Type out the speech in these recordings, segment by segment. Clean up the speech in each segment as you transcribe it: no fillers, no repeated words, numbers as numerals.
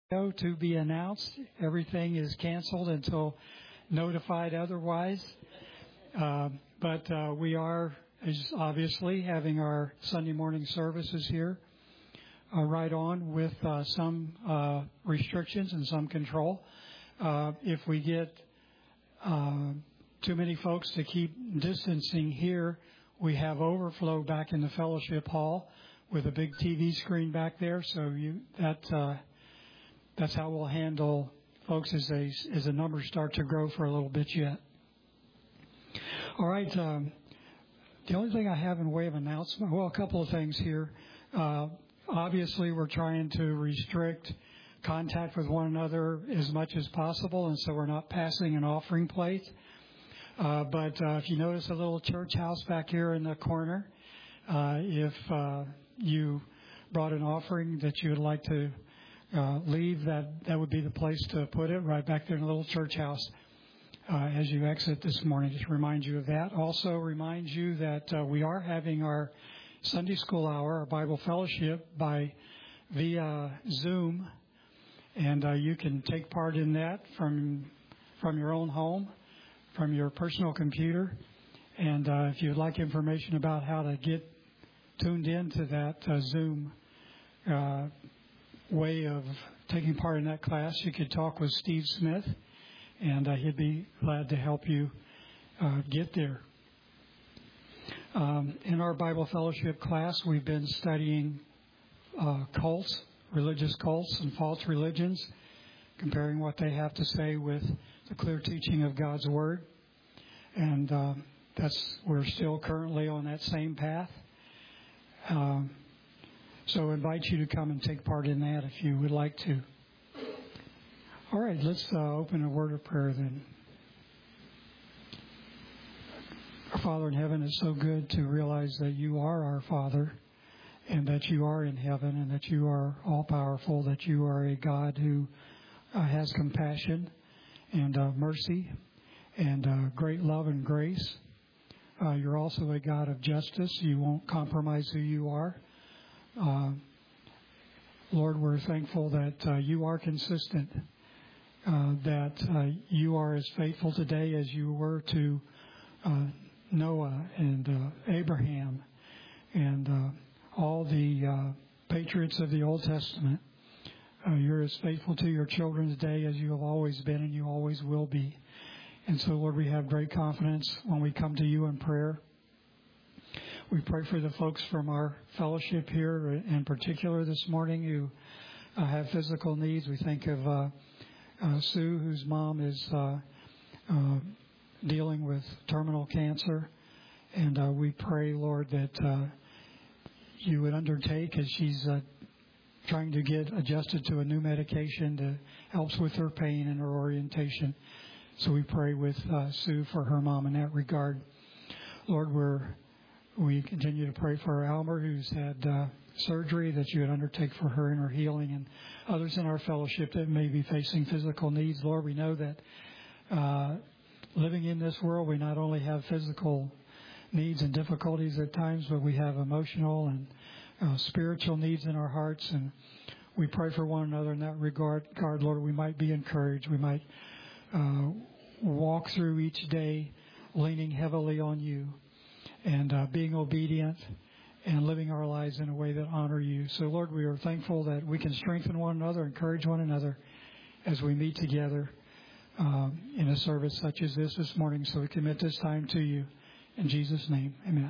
To be announced. Everything is canceled until notified otherwise. But we are obviously having our Sunday morning services here right on with some restrictions and some control. If we get too many folks to keep distancing here, we have overflow back in the fellowship hall with a big TV screen back there. So that's how we'll handle folks as the numbers start to grow for a little bit yet. All right. The only thing I have in way of announcement, well, a couple of things here. Obviously, we're trying to restrict contact with one another as much as possible, and so we're not passing an offering plate. But if you notice a little church house back here in the corner, if you brought an offering that you would like to leave, that would be the place to put it, right back there in the little church house as you exit this morning. Just remind you of that. Also remind you that we are having our Sunday school hour, our Bible fellowship via Zoom, and you can take part in that from your own home, from your personal computer. And if you'd like information about how to get tuned into that Zoom way of taking part in that class, you could talk with Steve Smith, and he'd be glad to help you get there. In our Bible fellowship class, we've been studying cults, religious cults and false religions, comparing what they have to say with the clear teaching of God's Word. And we're still currently on that same path. So I invite you to come and take part in that if you would like to. All right, let's open a word of prayer then. Our Father in heaven, it's so good to realize that you are our Father and that you are in heaven and that you are all-powerful, that you are a God who has compassion and mercy and great love and grace. You're also a God of justice. You won't compromise who you are. Lord, we're thankful that you are consistent, that you are as faithful today as you were to Noah and Abraham and all the patriots of the Old Testament. You're as faithful to your children today as you have always been and you always will be. And so, Lord, we have great confidence when we come to you in prayer. We pray for the folks from our fellowship here, in particular this morning, who have physical needs. We think of Sue, whose mom is dealing with terminal cancer. And we pray, Lord, that you would undertake as she's trying to get adjusted to a new medication that helps with her pain and her orientation. So we pray with Sue for her mom in that regard. Lord, we continue to pray for Almer, who's had surgery, that you would undertake for her in her healing, and others in our fellowship that may be facing physical needs. Lord, we know that living in this world, we not only have physical needs and difficulties at times, but we have emotional and spiritual needs in our hearts, and we pray for one another in that regard. Lord, we might be encouraged. We might walk through each day leaning heavily on you and being obedient and living our lives in a way that honor you. So, Lord, we are thankful that we can strengthen one another, encourage one another as we meet together in a service such as this morning. So we commit this time to you. In Jesus' name, amen.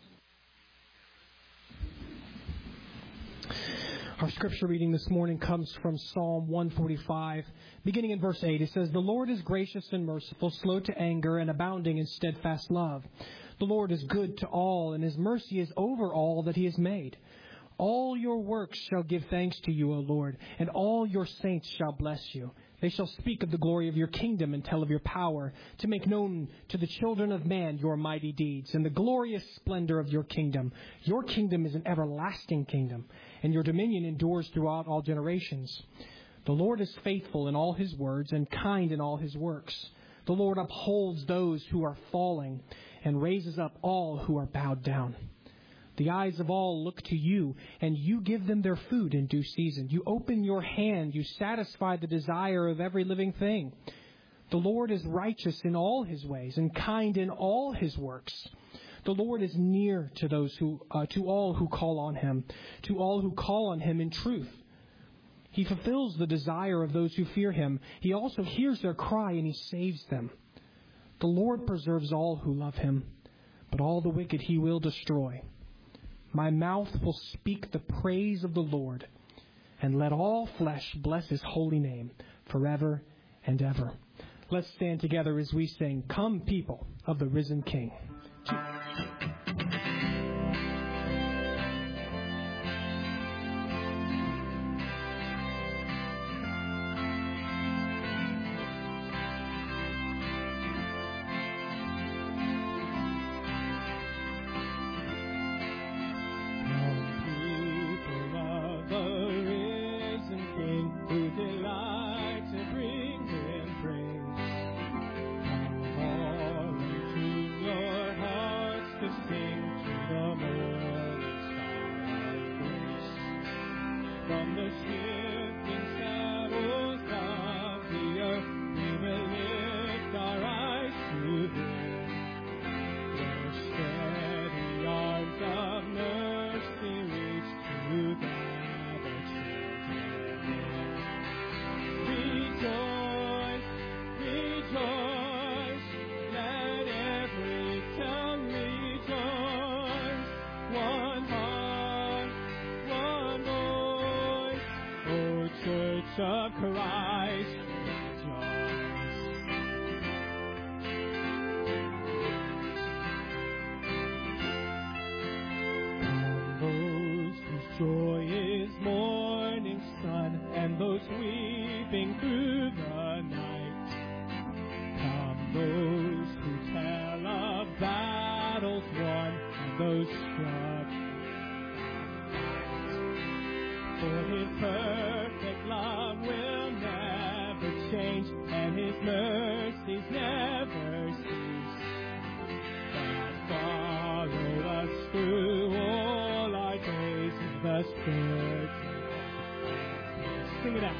Our scripture reading this morning comes from Psalm 145, beginning in verse 8. It says, "The Lord is gracious and merciful, slow to anger, and abounding in steadfast love. The Lord is good to all, and his mercy is over all that he has made. All your works shall give thanks to you, O Lord, and all your saints shall bless you. They shall speak of the glory of your kingdom and tell of your power, to make known to the children of man your mighty deeds and the glorious splendor of your kingdom. Your kingdom is an everlasting kingdom, and your dominion endures throughout all generations. The Lord is faithful in all his words and kind in all his works. The Lord upholds those who are falling and raises up all who are bowed down. The eyes of all look to you, and you give them their food in due season. You open your hand, you satisfy the desire of every living thing. The Lord is righteous in all his ways and kind in all his works. The Lord is near to those to all who call on him, to all who call on him in truth. He fulfills the desire of those who fear him. He also hears their cry and he saves them. The Lord preserves all who love him, but all the wicked he will destroy. My mouth will speak the praise of the Lord, and let all flesh bless his holy name forever and ever. Let's stand together as we sing, Come, People of the Risen King. of Christ rejoice. Those whose joy is morning sun, and those weeping through the night. Come those who tell of battles won, and those struck. For his perfect love will never change, and his mercies never cease. That follow us through all our days, the Spirit. Sing it out.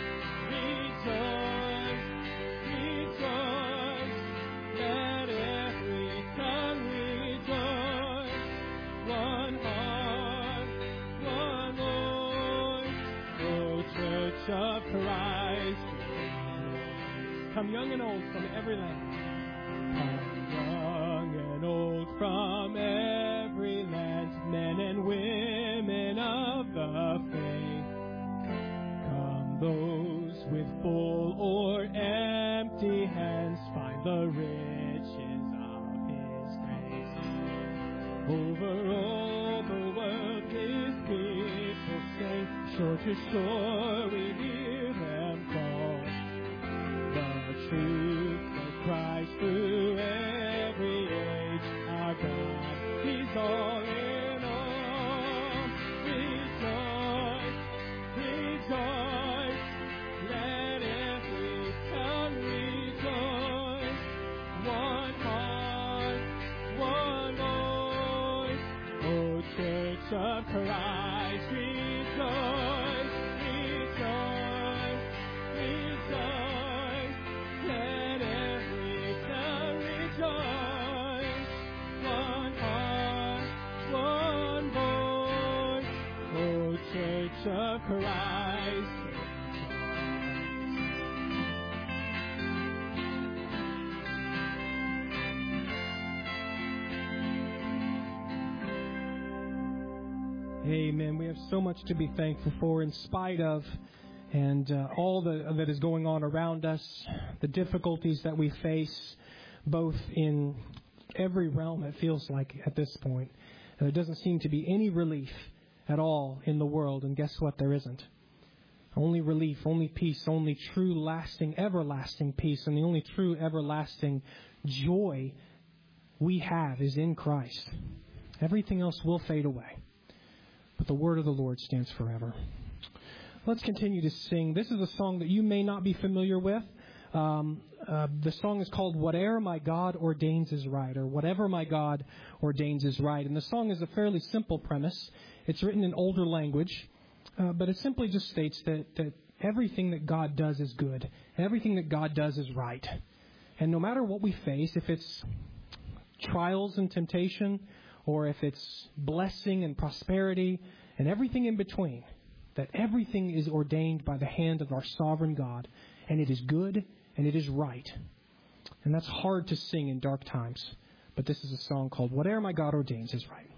Rejoice, rejoice, let every tongue rejoice. One heart, one voice, O Church of Christ. Come young and old from every land. Come young and old from every land, men and women of the faith. Come those with full or empty hands, find the riches of his grace. Over all the world his people sing, shore to shore we hear them call. The truth of Christ through every age, our God, he's all in all. Rejoice, rejoice, let every tongue rejoice. One heart, one voice, O Church of Christ, rejoice, rejoice, rejoice, let every tongue rejoice. One heart, one voice, O Church of Christ. Amen. We have so much to be thankful for in spite of and all that is going on around us, the difficulties that we face, both in every realm, it feels like at this point. There doesn't seem to be any relief at all in the world, and guess what? There isn't. Only relief, only peace, only true, lasting, everlasting peace, and the only true, everlasting joy we have is in Christ. Everything else will fade away, but the word of the Lord stands forever. Let's continue to sing. This is a song that you may not be familiar with. The song is called "Whatever My God Ordains Is Right," or "Whatever My God Ordains Is Right." And the song is a fairly simple premise. It's written in older language, but it simply just states that everything that God does is good. Everything that God does is right. And no matter what we face, if it's trials and temptation, or if it's blessing and prosperity, and everything in between, that everything is ordained by the hand of our sovereign God, and it is good and it is right. And that's hard to sing in dark times, but this is a song called "Whatever My God Ordains Is Right."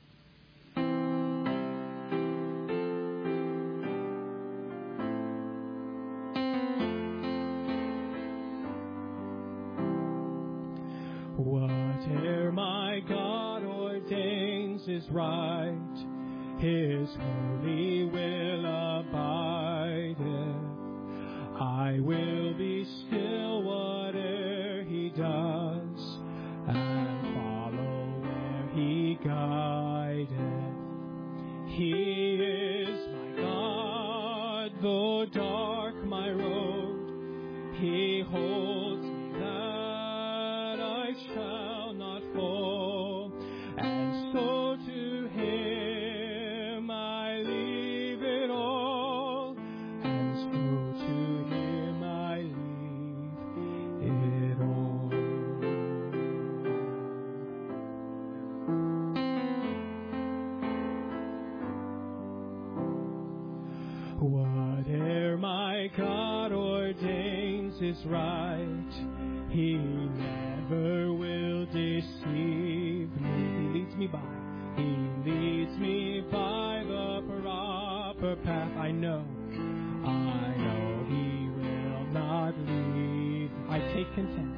Whatever my God ordains is right, His holy will abideth. I will be still whate'er He does, and follow where He guideth. He is my God, though dark my road. He holds me that I shall not fall, and so to Him I leave it all, and so to Him I leave it all. Whatever my God ordains is right, He never will deceive me. He leads me by the proper path. I know He will not leave. I take content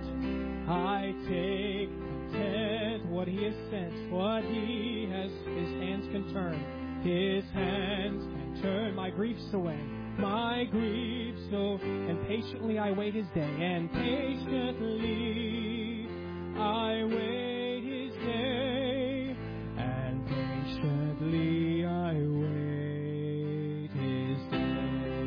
what He has sent, what He has, His hands can turn. His hands can turn my griefs away. My griefs, and patiently I wait His day, and patiently I wait His day, and patiently I wait His day.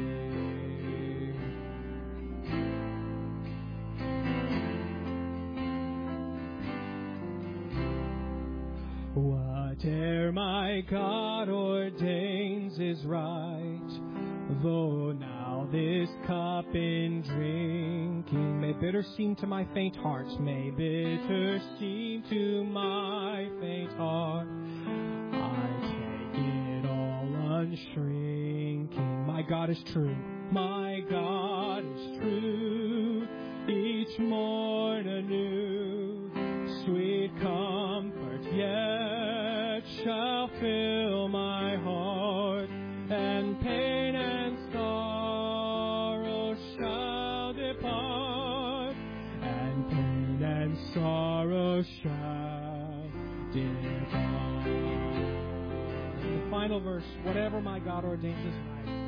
Whatever my God ordains is right, though now this cup in drinking may bitter seem to my faint heart, may bitter seem to my faint heart, I take it all unshrinking. My God is true, my God is true, each morn anew. Sweet comfort yet shall fill my heart, and pain and sorrow shall depart, and pain and sorrow shall depart. The final verse, whatever my God ordains is right.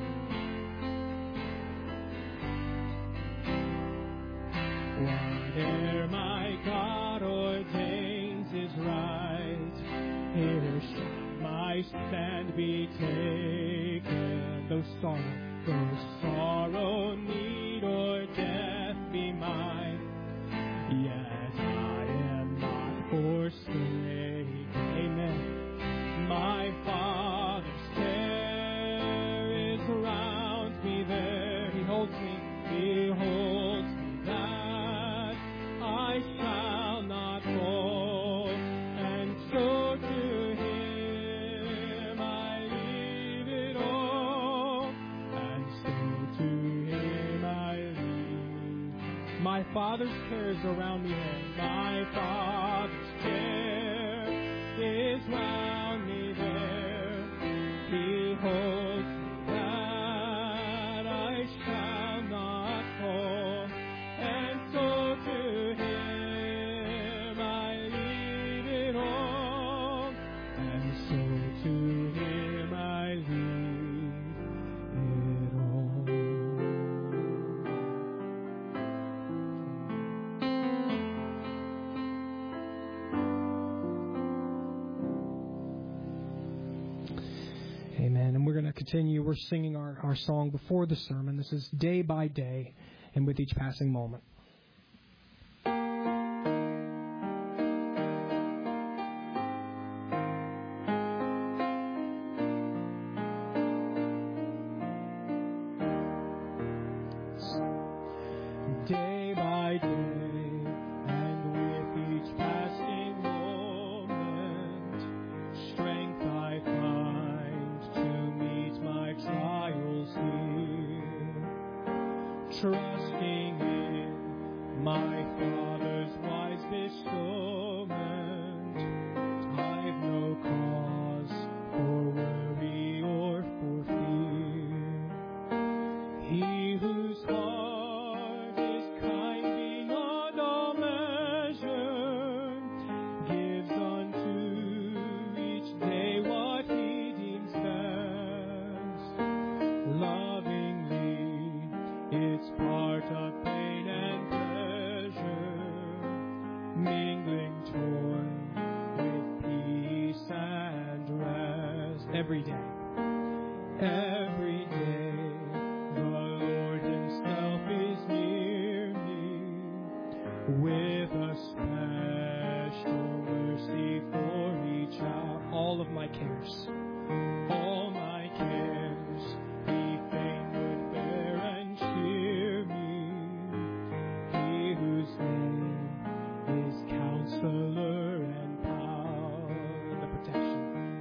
Whatever my God ordains is right, here shall my stand be taken. Though sorrow, need, or death be mine, yet I am not forsaken. Amen. My Father's care is around me there. He holds me that I shall not fall, and so to Him I leave it all, and so to Him I leave. My Father's care is around me there. My Father's care is round me there. He holds me that I shall not fall, and so to Him I leave it all, and so to Him I leave it all. Amen. And we're going to continue. We're singing our song before the sermon. This is Day by Day. and with each passing moment. Day by day, and with each passing moment, strength I find to meet my trials here. Trusting in my Father's wise bestowment, I've no cause for worry or for fear. He whose heart is kind beyond all measure gives unto each day what he deems best. Lovingly, it's part of pain and pleasure, mingling torn with peace and rest. Every day, the Lord himself is near me, with a special mercy for each hour. All of my cares, he fain would bear and cheer me. He whose name is Counselor and Power, the protection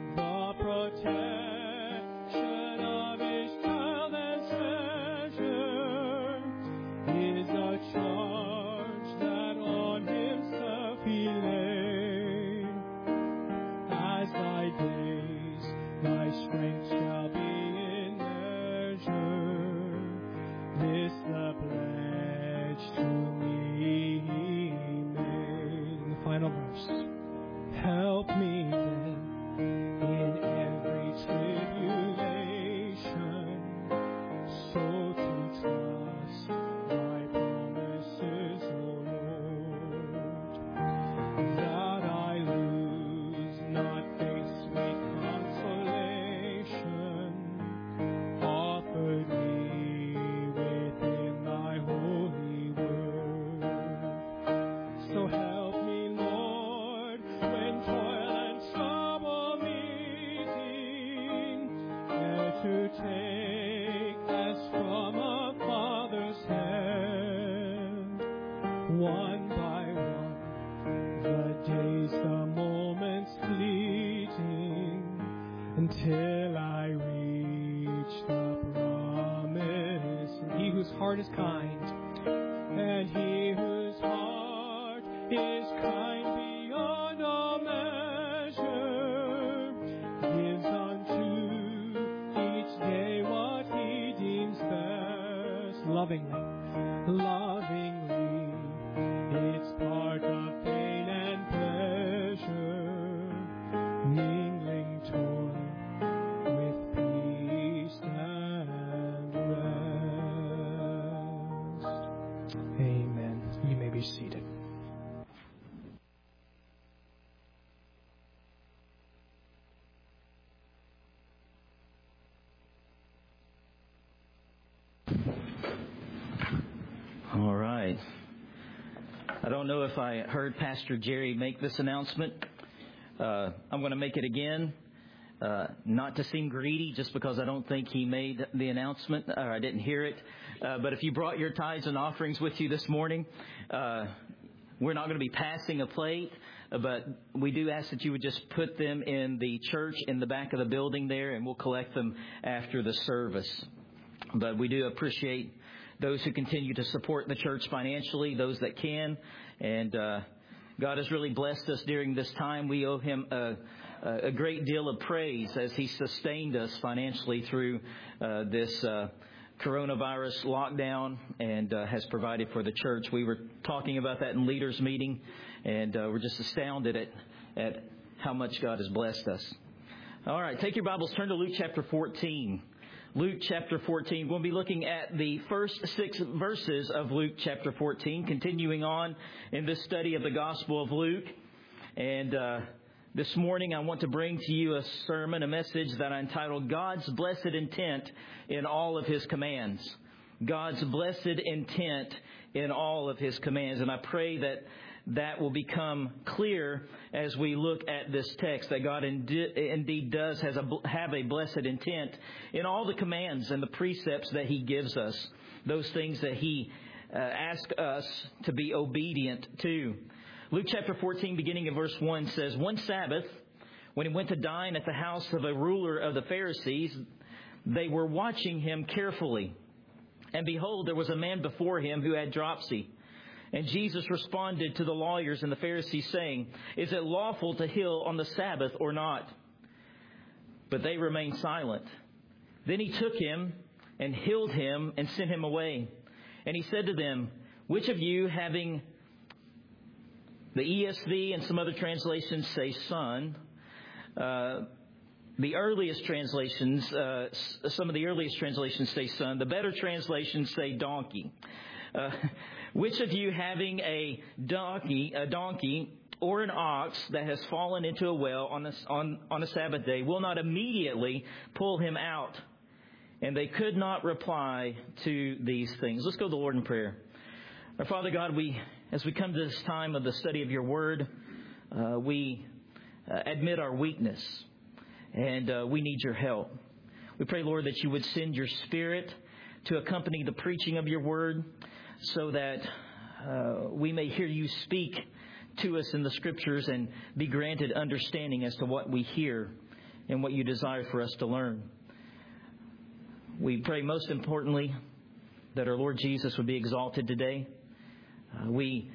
of his child and treasure is a charge that on himself he laid. As thy days, thy strength shall be in measure. This the pledge to me he made. In the final verse, help me then in every tribulation, so to trust thy promises, O Lord, that I lose not faith's sweet consolation, offered me within thy holy word. So help me, Lord, when toil and trouble meeting, ere to take as from a father's hand, one by one, the days, the moments fleeting, until I reach the promise. And he whose heart is kind, and he whose heart is kind beyond all measure, gives unto each day what he deems best. Lovingly, it's part of pain and pleasure, mingling toil with peace and rest. Amen. You may be seated. All right. I don't know if I heard Pastor Jerry make this announcement. I'm going to make it again, not to seem greedy, just because I don't think he made the announcement, or I didn't hear it. But if you brought your tithes and offerings with you this morning, we're not going to be passing a plate, but we do ask that you would just put them in the church in the back of the building there, and we'll collect them after the service. But we do appreciate those who continue to support the church financially, those that can. And God has really blessed us during this time. We owe him a great deal of praise as he sustained us financially through this coronavirus lockdown and has provided for the church. We were talking about that in leaders meeting, and we're just astounded at how much God has blessed us. All right, take your Bibles, turn to Luke chapter 14. Luke chapter 14. We'll be looking at the first 6 verses of Luke chapter 14, continuing on in this study of the Gospel of Luke. And this morning I want to bring to you a sermon, a message that I entitled God's Blessed Intent in All of His Commands. God's blessed intent in all of His commands. And I pray that will become clear as we look at this text, that God indeed does have a blessed intent in all the commands and the precepts that He gives us, those things that He asks us to be obedient to. Luke chapter 14, beginning in verse 1 says, "One Sabbath, when He went to dine at the house of a ruler of the Pharisees, they were watching Him carefully. And behold, there was a man before Him who had dropsy. And Jesus responded to the lawyers and the Pharisees, saying, 'Is it lawful to heal on the Sabbath or not?' But they remained silent. Then He took him and healed him and sent him away. And He said to them, 'Which of you, having,' the ESV and some other translations say son. The earliest translations, some of the earliest translations say son. The better translations say donkey. 'Which of you, having a donkey or an ox that has fallen into a well on a Sabbath day, will not immediately pull him out?' And they could not reply to these things." Let's go to the Lord in prayer. Our Father God, as we come to this time of the study of Your Word, we admit our weakness, and we need Your help. We pray, Lord, that You would send Your Spirit to accompany the preaching of Your Word, so that we may hear You speak to us in the Scriptures and be granted understanding as to what we hear and what You desire for us to learn. We pray most importantly that our Lord Jesus would be exalted today. We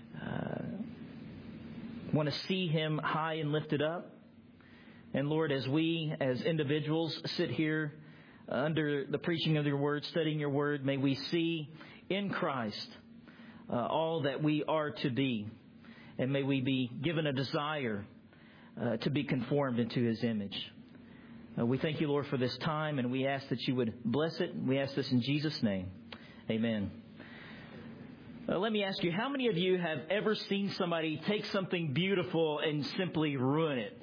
want to see Him high and lifted up. And Lord, as we as individuals sit here under the preaching of Your Word, studying Your Word, may we see in Christ all that we are to be. And may we be given a desire to be conformed into His image. We thank You, Lord, for this time, and we ask that You would bless it. We ask this in Jesus' name. Amen. Let me ask you, how many of you have ever seen somebody take something beautiful and simply ruin it?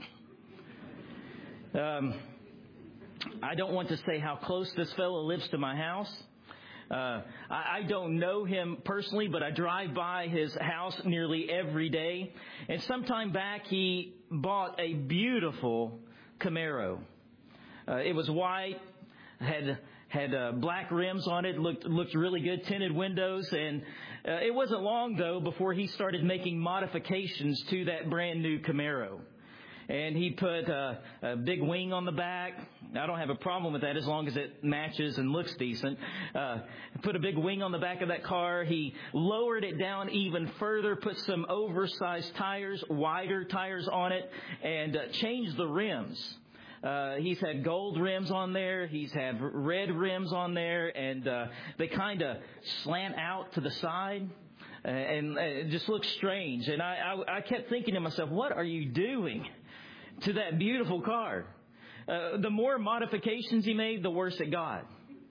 I don't want to say how close this fellow lives to my house. I don't know him personally, but I drive by his house nearly every day. And sometime back, he bought a beautiful Camaro. It was white, had black rims on it, looked really good, tinted windows, and it wasn't long, though, before he started making modifications to that brand new Camaro. And he put a big wing on the back. I don't have a problem with that as long as it matches and looks decent. Put a big wing on the back of that car. He lowered it down even further, put some oversized tires, wider tires on it, and changed the rims. He's had gold rims on there. He's had red rims on there, and they kind of slant out to the side. And it just looks strange. And I kept thinking to myself, what are you doing to that beautiful car? The more modifications he made, the worse it got.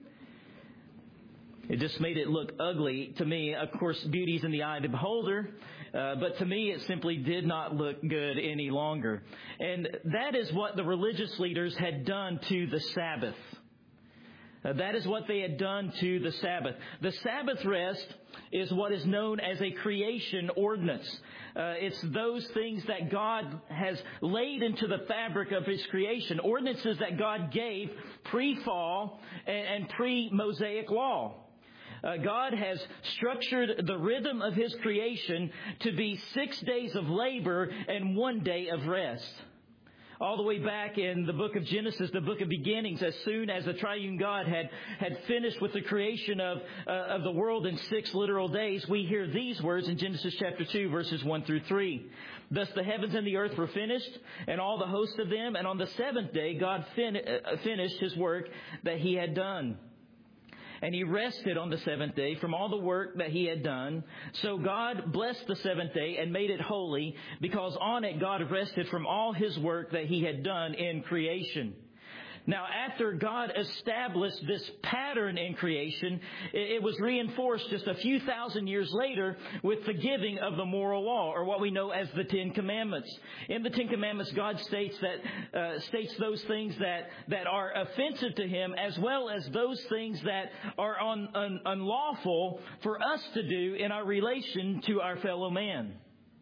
It just made it look ugly to me. Of course, beauty's in the eye of the beholder. But to me, it simply did not look good any longer. And that is what the religious leaders had done to the Sabbath. That is what they had done to the Sabbath. The Sabbath rest is what is known as a creation ordinance. It's those things that God has laid into the fabric of His creation. Ordinances that God gave pre-fall and pre-Mosaic law. God has structured the rhythm of His creation to be 6 days of labor and 1 day of rest. All the way back in the book of Genesis, the book of beginnings, as soon as the triune God had finished with the creation of the world in 6 literal days, we hear these words in Genesis chapter 2, verses 1 through 3. "Thus the heavens and the earth were finished, and all the host of them. And on the 7th day, God finished His work that He had done. And He rested on the 7th day from all the work that He had done. So God blessed the 7th day and made it holy, because on it God rested from all His work that He had done in creation. Now, after God established this pattern in creation, it was reinforced just a few thousand years later with the giving of the moral law, or what we know as the Ten Commandments. In the Ten Commandments, God states those things that are offensive to Him, as well as those things that are unlawful for us to do in our relation to our fellow man.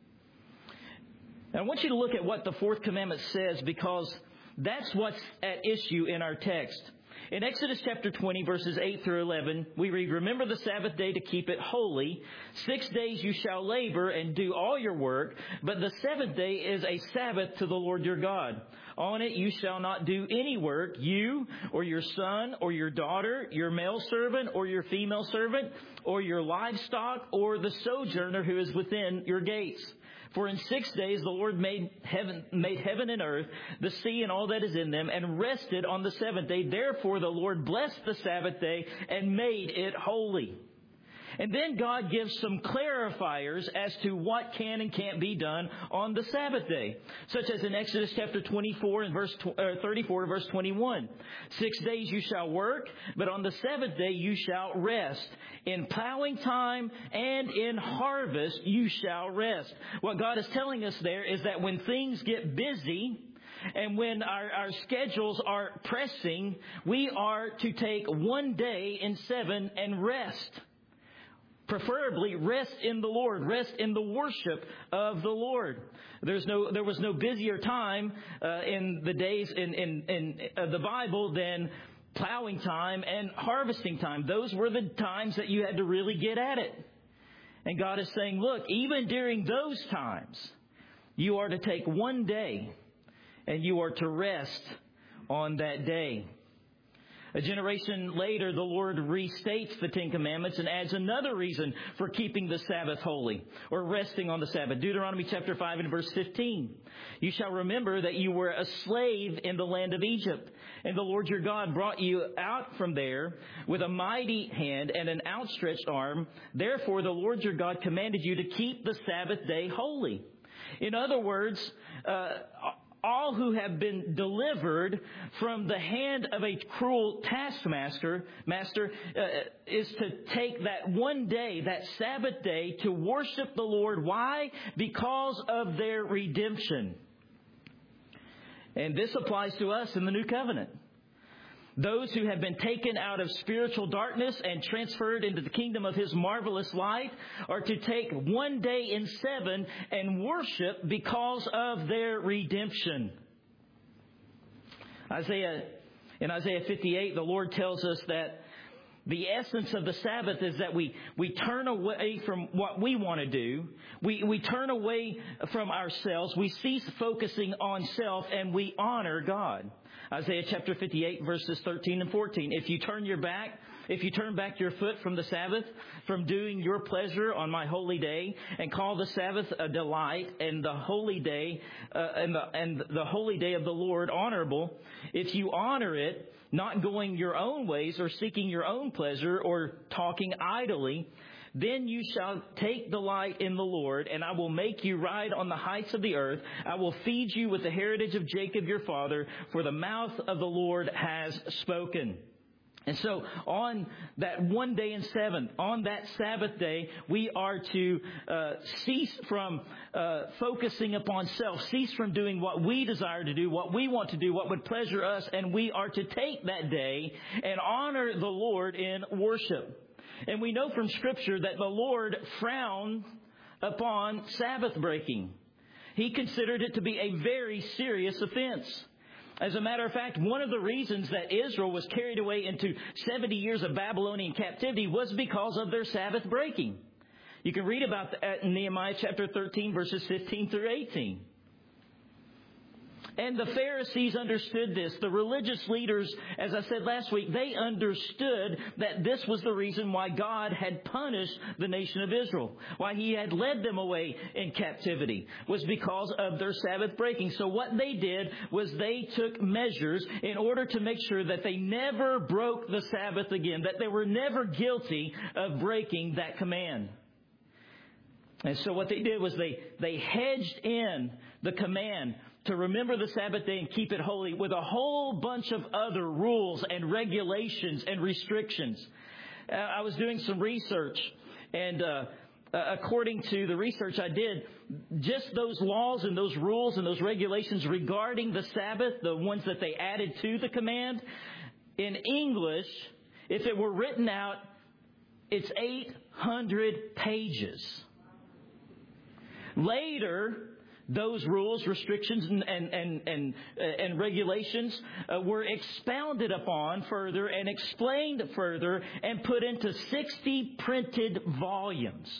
Now, I want you to look at what the fourth commandment says, because that's what's at issue in our text. In Exodus chapter 20, verses 8 through 11, we read, "Remember the Sabbath day to keep it holy. 6 days you shall labor and do all your work, but the seventh day is a Sabbath to the Lord your God. On it you shall not do any work, you or your son or your daughter, your male servant or your female servant, or your livestock or the sojourner who is within your gates. For in 6 days the Lord made heaven and earth, the sea and all that is in them, and rested on the seventh day. Therefore the Lord blessed the Sabbath day and made it holy." And then God gives some clarifiers as to what can and can't be done on the Sabbath day. Such as in Exodus chapter 24 and verse 34 verse 21. 6 days you shall work, but on the seventh day you shall rest. In plowing time and in harvest you shall rest. What God is telling us there is that when things get busy, and when our schedules are pressing, we are to take 1 day in 7 and rest. Preferably rest in the Lord, rest in the worship of the Lord. There was no busier time in the days in the Bible than plowing time and harvesting time. Those were the times that you had to really get at it. And God is saying, look, even during those times, you are to take 1 day and you are to rest on that day. A generation later, the Lord restates the Ten Commandments and adds another reason for keeping the Sabbath holy, or resting on the Sabbath. Deuteronomy chapter 5 and verse 15. "You shall remember that you were a slave in the land of Egypt, and the Lord your God brought you out from there with a mighty hand and an outstretched arm. Therefore the Lord your God commanded you to keep the Sabbath day holy." In other words, all who have been delivered from the hand of a cruel taskmaster is to take that 1 day, that Sabbath day, to worship the Lord. Why? Because of their redemption. And this applies to us in the New Covenant. Those who have been taken out of spiritual darkness and transferred into the kingdom of His marvelous light are to take 1 day in 7 and worship because of their redemption. In Isaiah 58, the Lord tells us that the essence of the Sabbath is that we turn away from what we want to do. We turn away from ourselves. We cease focusing on self and we honor God. Isaiah chapter 58 verses 13 and 14. If you turn back your foot from the Sabbath, from doing your pleasure on my holy day, and call the Sabbath a delight and the holy day and the holy day of the Lord honorable, if you honor it, not going your own ways or seeking your own pleasure or talking idly, then you shall take delight in the Lord, and I will make you ride on the heights of the earth. I will feed you with the heritage of Jacob your father, for the mouth of the Lord has spoken. And so on that 1 day in 7, on that Sabbath day, we are to cease from focusing upon self, cease from doing what we desire to do, what we want to do, what would pleasure us, and we are to take that day and honor the Lord in worship. And we know from Scripture that the Lord frowned upon Sabbath breaking. He considered it to be a very serious offense. As a matter of fact, one of the reasons that Israel was carried away into 70 years of Babylonian captivity was because of their Sabbath breaking. You can read about that in Nehemiah chapter 13, verses 15 through 18. And the Pharisees understood this. The religious leaders, as I said last week, they understood that this was the reason why God had punished the nation of Israel, why He had led them away in captivity, was because of their Sabbath breaking. So what they did was they took measures in order to make sure that they never broke the Sabbath again, that they were never guilty of breaking that command. And so what they did was they hedged in the command to remember the Sabbath day and keep it holy with a whole bunch of other rules and regulations and restrictions. I was doing some research, and according to the research I did, just those laws and those rules and those regulations regarding the Sabbath, the ones that they added to the command, in English, if it were written out, it's 800 pages. Later, those rules, restrictions, and regulations were expounded upon further and explained further and put into 60 printed volumes.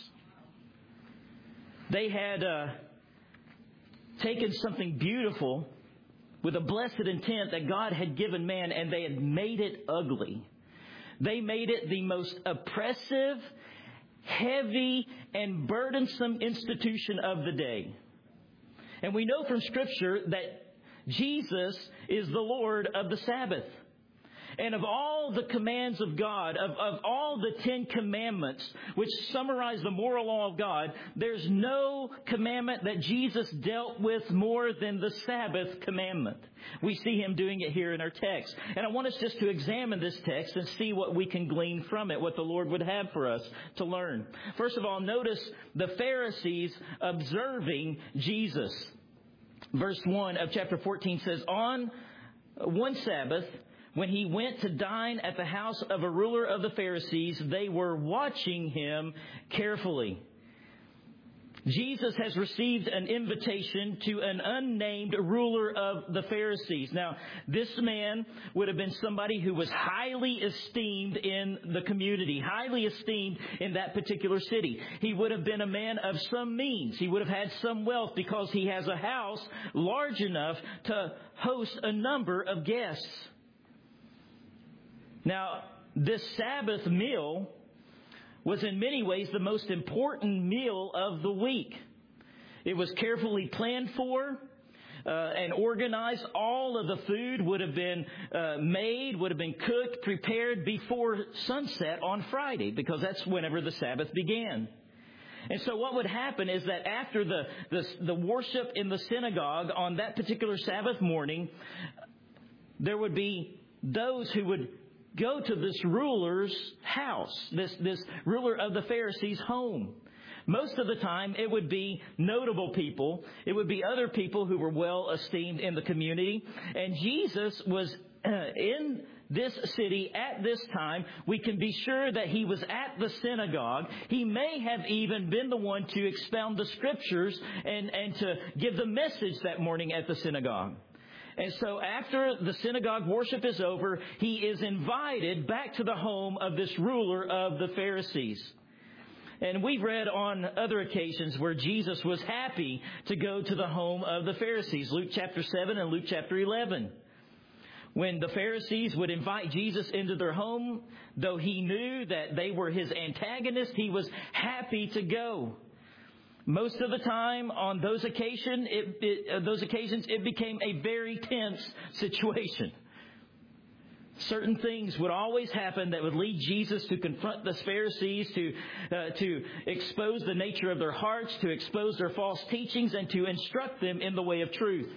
They had taken something beautiful with a blessed intent that God had given man, and they had made it ugly. They made it the most oppressive, heavy, and burdensome institution of the day. And we know from Scripture that Jesus is the Lord of the Sabbath. And of all the commands of God, of all the 10 commandments, which summarize the moral law of God, there's no commandment that Jesus dealt with more than the Sabbath commandment. We see Him doing it here in our text. And I want us just to examine this text and see what we can glean from it, what the Lord would have for us to learn. First of all, notice the Pharisees observing Jesus. Verse 1 of chapter 14 says, on one Sabbath, when He went to dine at the house of a ruler of the Pharisees, they were watching Him carefully. Jesus has received an invitation to an unnamed ruler of the Pharisees. Now, this man would have been somebody who was highly esteemed in the community, highly esteemed in that particular city. He would have been a man of some means. He would have had some wealth because he has a house large enough to host a number of guests. Now, this Sabbath meal was in many ways the most important meal of the week. It was carefully planned for and organized. All of the food would have been made, would have been cooked, prepared before sunset on Friday, because that's whenever the Sabbath began. And so what would happen is that after the worship in the synagogue on that particular Sabbath morning, there would be those who would go to this ruler's house, this ruler of the Pharisees' home. Most of the time, it would be notable people. It would be other people who were well esteemed in the community. And Jesus was in this city at this time. We can be sure that He was at the synagogue. He may have even been the one to expound the Scriptures and to give the message that morning at the synagogue. And so after the synagogue worship is over, he is invited back to the home of this ruler of the Pharisees. And we've read on other occasions where Jesus was happy to go to the home of the Pharisees. Luke chapter 7 and Luke chapter 11. When the Pharisees would invite Jesus into their home, though he knew that they were his antagonists, he was happy to go. Most of the time on those occasions, it became a very tense situation. Certain things would always happen that would lead Jesus to confront the Pharisees, to expose the nature of their hearts, to expose their false teachings, and to instruct them in the way of truth.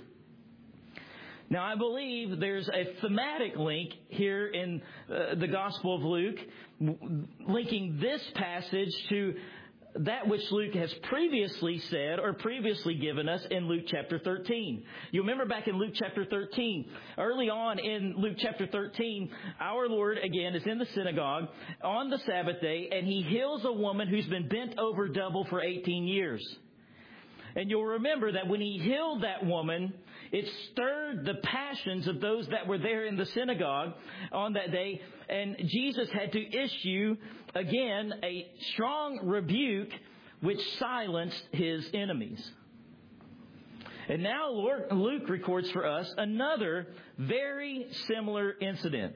Now, I believe there's a thematic link here in the Gospel of Luke, linking this passage to that which Luke has previously said or previously given us in Luke chapter 13. You remember back in Luke chapter 13, early on in Luke chapter 13, our Lord, again, is in the synagogue on the Sabbath day, and He heals a woman who's been bent over double for 18 years. And you'll remember that when He healed that woman, it stirred the passions of those that were there in the synagogue on that day. And Jesus had to issue, again, a strong rebuke which silenced His enemies. And now Luke records for us another very similar incident.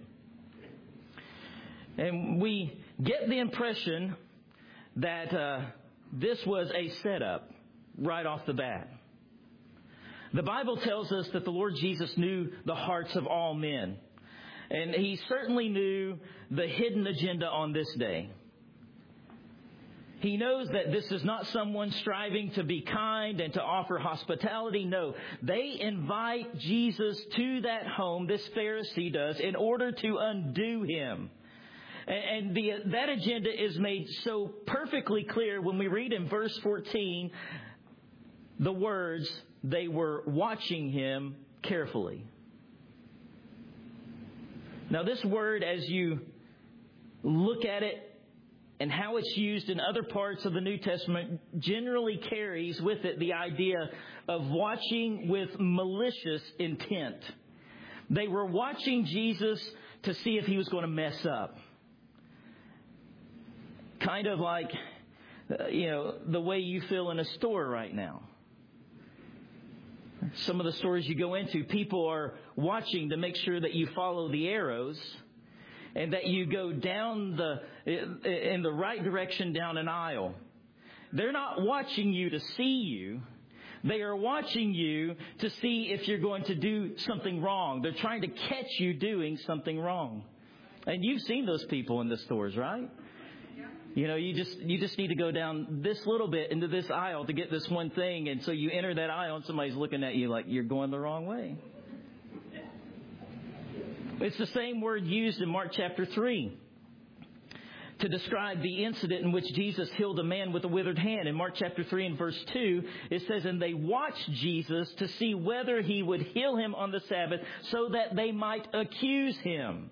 And we get the impression that this was a setup right off the bat. The Bible tells us that the Lord Jesus knew the hearts of all men. And He certainly knew the hidden agenda on this day. He knows that this is not someone striving to be kind and to offer hospitality. No, they invite Jesus to that home, this Pharisee does, in order to undo him. And that agenda is made so perfectly clear when we read in verse 14 the words, they were watching him carefully. Now this word, as you look at it, and how it's used in other parts of the New Testament generally carries with it the idea of watching with malicious intent. They were watching Jesus to see if he was going to mess up. Kind of like, the way you feel in a store right now. Some of the stores you go into, people are watching to make sure that you follow the arrows and that you go down in the right direction down an aisle. They're not watching you to see you. They are watching you to see if you're going to do something wrong. They're trying to catch you doing something wrong. And you've seen those people in the stores, right? You just need to go down this little bit into this aisle to get this one thing. And so you enter that aisle and somebody's looking at you like you're going the wrong way. It's the same word used in Mark chapter 3 to describe the incident in which Jesus healed a man with a withered hand. In Mark chapter 3 and verse 2, it says, and they watched Jesus to see whether he would heal him on the Sabbath so that they might accuse him.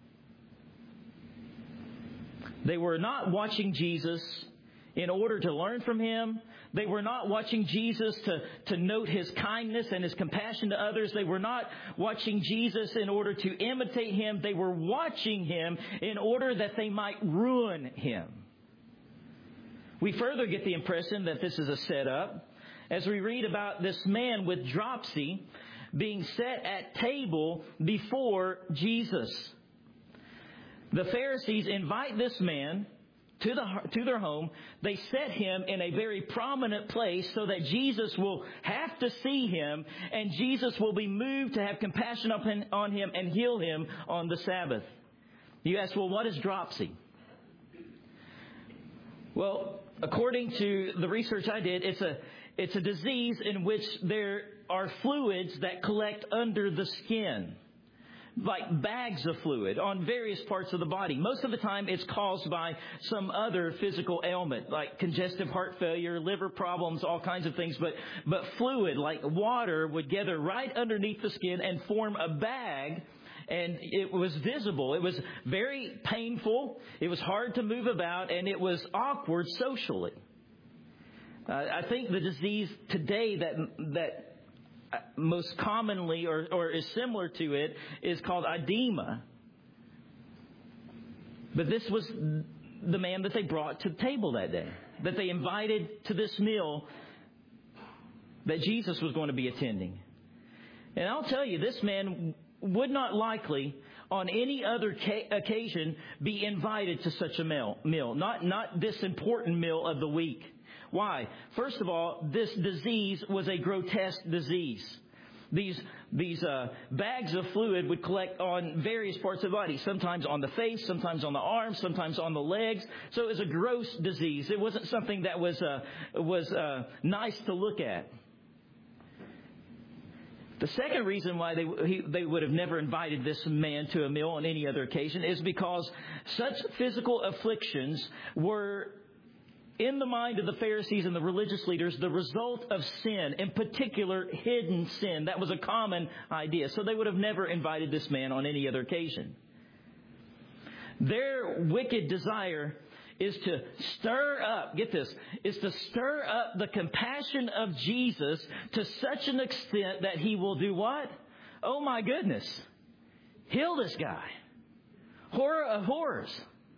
They were not watching Jesus in order to learn from him. They were not watching Jesus to note his kindness and his compassion to others. They were not watching Jesus in order to imitate him. They were watching him in order that they might ruin him. We further get the impression that this is a setup as we read about this man with dropsy being set at table before Jesus. The Pharisees invite this man to their home. They set him in a very prominent place so that Jesus will have to see him, and Jesus will be moved to have compassion on him and heal him on the Sabbath. You ask, well, what is dropsy? Well, according to the research I did, it's a disease in which there are fluids that collect under the skin, like bags of fluid on various parts of the body. Most of the time it's caused by some other physical ailment, like congestive heart failure, liver problems, all kinds of things. But fluid, like water, would gather right underneath the skin and form a bag, and it was visible. It was very painful. It was hard to move about, and it was awkward socially. I think the disease today that most commonly or is similar to it is called edema. But this was the man that they brought to the table that day, that they invited to this meal that Jesus was going to be attending. And I'll tell you, this man would not likely on any other occasion be invited to such a meal. Not this important meal of the week. Why? First of all, this disease was a grotesque disease. These bags of fluid would collect on various parts of the body, sometimes on the face, sometimes on the arms, sometimes on the legs. So it was a gross disease. It wasn't something that was nice to look at. The second reason why they would have never invited this man to a meal on any other occasion is because such physical afflictions were, in the mind of the Pharisees and the religious leaders, the result of sin, in particular hidden sin. That was a common idea. So they would have never invited this man on any other occasion. Their wicked desire is to stir up, get this, is to stir up the compassion of Jesus to such an extent that he will do what? Oh my goodness. Heal this guy. Horror of horrors.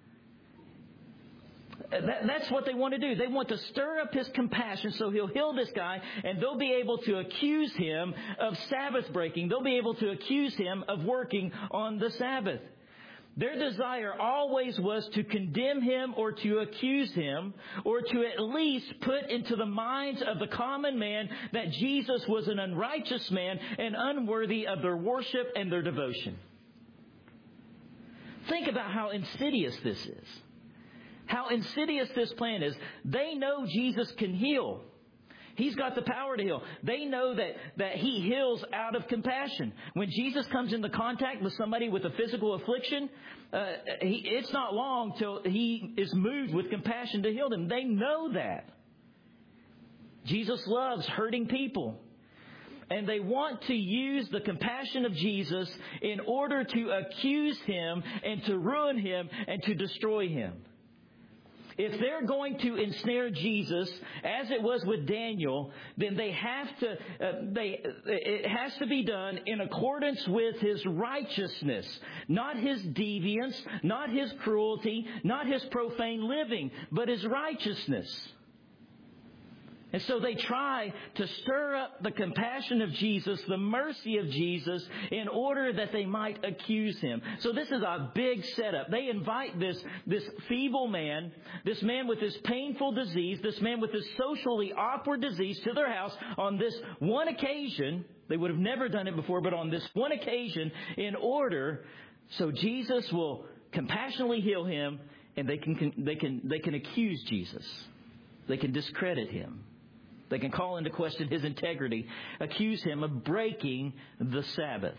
That's what they want to do. They want to stir up his compassion so he'll heal this guy, and they'll be able to accuse him of Sabbath breaking. They'll be able to accuse him of working on the Sabbath. Their desire always was to condemn him or to accuse him or to at least put into the minds of the common man that Jesus was an unrighteous man and unworthy of their worship and their devotion. Think about how insidious this is. how insidious this plan is. They know Jesus can heal. He's got the power to heal. They know that He heals out of compassion. When Jesus comes into contact with somebody with a physical affliction, it's not long till He is moved with compassion to heal them. They know that. Jesus loves hurting people. And they want to use the compassion of Jesus in order to accuse Him and to ruin Him and to destroy Him. If they're going to ensnare Jesus, as it was with Daniel, then they have to. It has to be done in accordance with His righteousness, not His deviance, not His cruelty, not His profane living, but His righteousness. And so they try to stir up the compassion of Jesus, the mercy of Jesus, in order that they might accuse Him. So this is a big setup. They invite this feeble man, this man with this painful disease, this man with this socially awkward disease to their house on this one occasion. They would have never done it before, but on this one occasion, in order so Jesus will compassionately heal him, and they can accuse Jesus. They can discredit Him. They can call into question His integrity, accuse Him of breaking the Sabbath.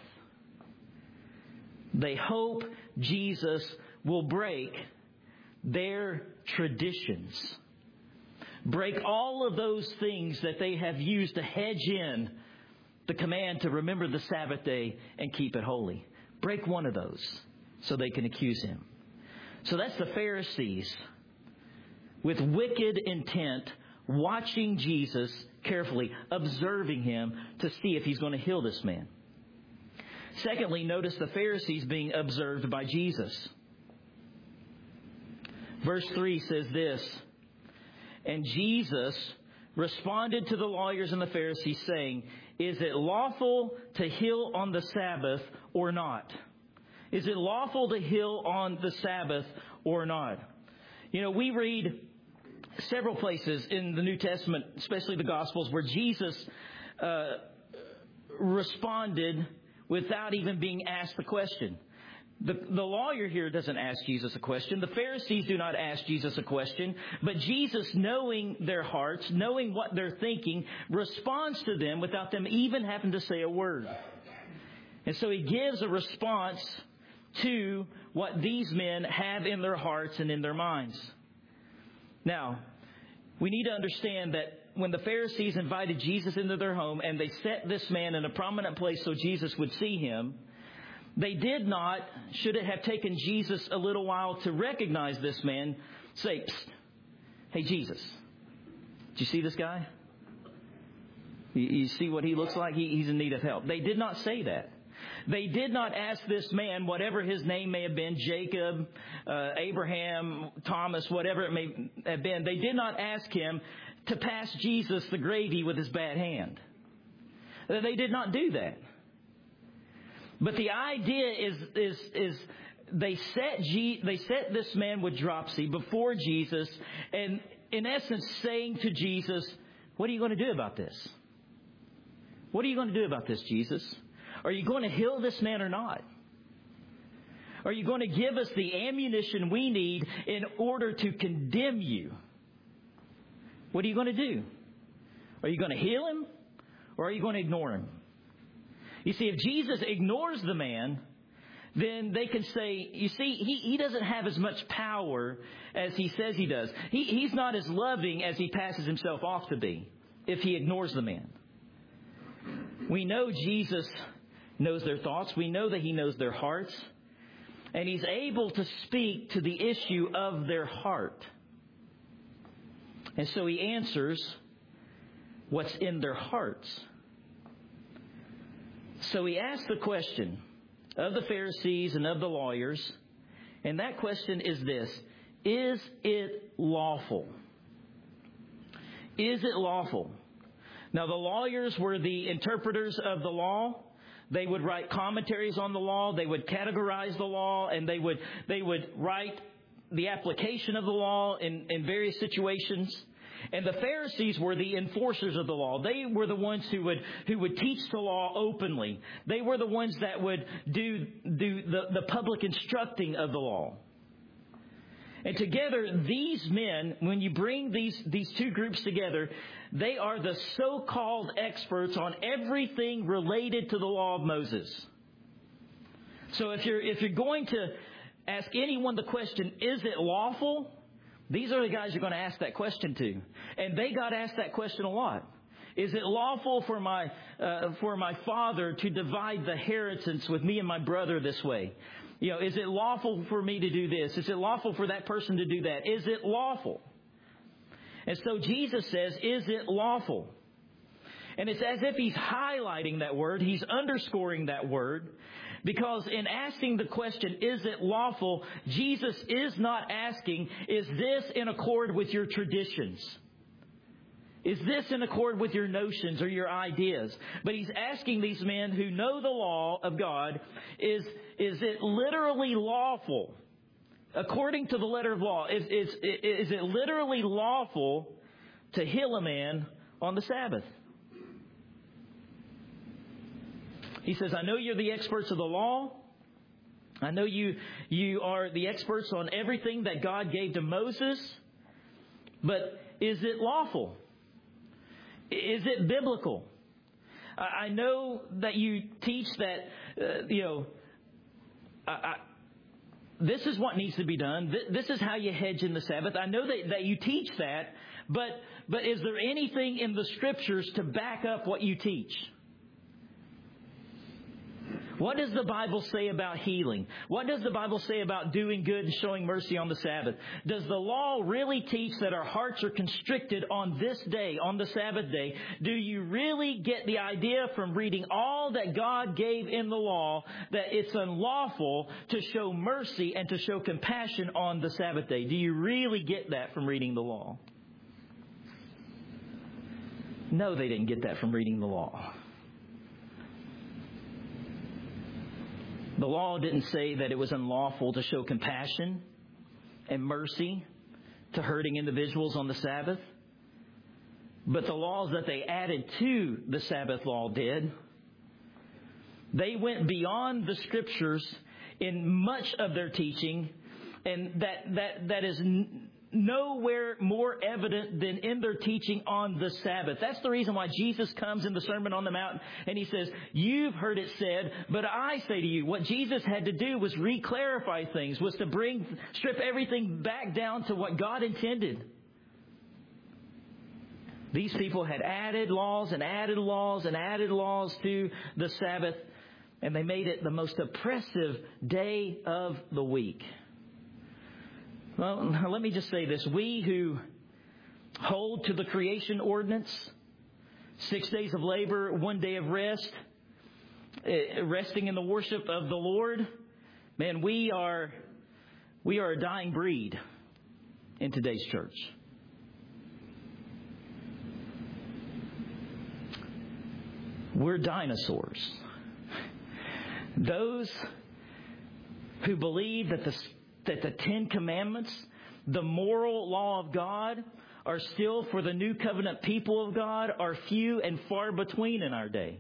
They hope Jesus will break their traditions, break all of those things that they have used to hedge in the command to remember the Sabbath day and keep it holy. Break one of those so they can accuse Him. So that's the Pharisees with wicked intent, watching Jesus carefully, observing Him to see if He's going to heal this man. Secondly, notice the Pharisees being observed by Jesus. Verse 3 says this, "And Jesus responded to the lawyers and the Pharisees, saying, 'Is it lawful to heal on the Sabbath or not?'" Is it lawful to heal on the Sabbath or not? You know, we read several places in the New Testament, especially the Gospels, where Jesus responded without even being asked the question. The lawyer here doesn't ask Jesus a question. The Pharisees do not ask Jesus a question. But Jesus, knowing their hearts, knowing what they're thinking, responds to them without them even having to say a word. And so He gives a response to what these men have in their hearts and in their minds. Now, we need to understand that when the Pharisees invited Jesus into their home and they set this man in a prominent place so Jesus would see him, they did not, should it have taken Jesus a little while to recognize this man, say, "Psst, hey Jesus, did you see this guy? You see what he looks like? He's in need of help." They did not say that. They did not ask this man, whatever his name may have been, Jacob, Abraham, Thomas, whatever it may have been. They did not ask him to pass Jesus the gravy with his bad hand. They did not do that. But the idea is they set this man with dropsy before Jesus, and in essence saying to Jesus, "What are you going to do about this? What are you going to do about this, Jesus? Are you going to heal this man or not? Are you going to give us the ammunition we need in order to condemn you? What are you going to do? Are you going to heal him, or are you going to ignore him?" You see, if Jesus ignores the man, then they can say, you see, he doesn't have as much power as he says he does. He's not as loving as he passes himself off to be if he ignores the man. We know Jesus knows their thoughts. We know that He knows their hearts. And He's able to speak to the issue of their heart. And so He answers what's in their hearts. So He asks the question of the Pharisees and of the lawyers. And that question is this: is it lawful? Is it lawful? Now, the lawyers were the interpreters of the law. They would write commentaries on the law. They would categorize the law, and they would write the application of the law in various situations. And the Pharisees were the enforcers of the law. They were the ones who would teach the law openly. They were the ones that would do the public instructing of the law. And together, these men, when you bring these two groups together, they are the so-called experts on everything related to the law of Moses. So if you're going to ask anyone the question, is it lawful? These are the guys you're going to ask that question to. And they got asked that question a lot. Is it lawful for my father to divide the inheritance with me and my brother this way? Is it lawful for me to do this? Is it lawful for that person to do that? Is it lawful? And so Jesus says, is it lawful? And it's as if he's highlighting that word. He's underscoring that word. Because in asking the question, is it lawful? Jesus is not asking, is this in accord with your traditions? Is this in accord with your notions or your ideas? But he's asking these men who know the law of God, is it literally lawful? According to the letter of law, is it literally lawful to heal a man on the Sabbath? He says, I know you're the experts of the law. I know you are the experts on everything that God gave to Moses. But is it lawful? Is it biblical? I know that you teach that, this is what needs to be done. This is how you hedge in the Sabbath. I know that you teach that, but is there anything in the Scriptures to back up what you teach? What does the Bible say about healing? What does the Bible say about doing good and showing mercy on the Sabbath? Does the law really teach that our hearts are constricted on this day, on the Sabbath day? Do you really get the idea from reading all that God gave in the law that it's unlawful to show mercy and to show compassion on the Sabbath day? Do you really get that from reading the law? No, they didn't get that from reading the law. The law didn't say that it was unlawful to show compassion and mercy to hurting individuals on the Sabbath. But the laws that they added to the Sabbath law did. They went beyond the Scriptures in much of their teaching, and that is nowhere more evident than in their teaching on the Sabbath. That's the reason why Jesus comes in the Sermon on the Mount and he says, you've heard it said, but I say to you. What Jesus had to do was re-clarify things, was to strip everything back down to what God intended. These people had added laws and added laws and added laws to the Sabbath, and they made it the most oppressive day of the week. Well, let me just say this. We who hold to the creation ordinance, 6 days of labor, 1 day of rest, resting in the worship of the Lord, man, we are a dying breed in today's church. We're dinosaurs. Those who believe that the Ten Commandments, the moral law of God, are still for the new covenant people of God, are few and far between in our day.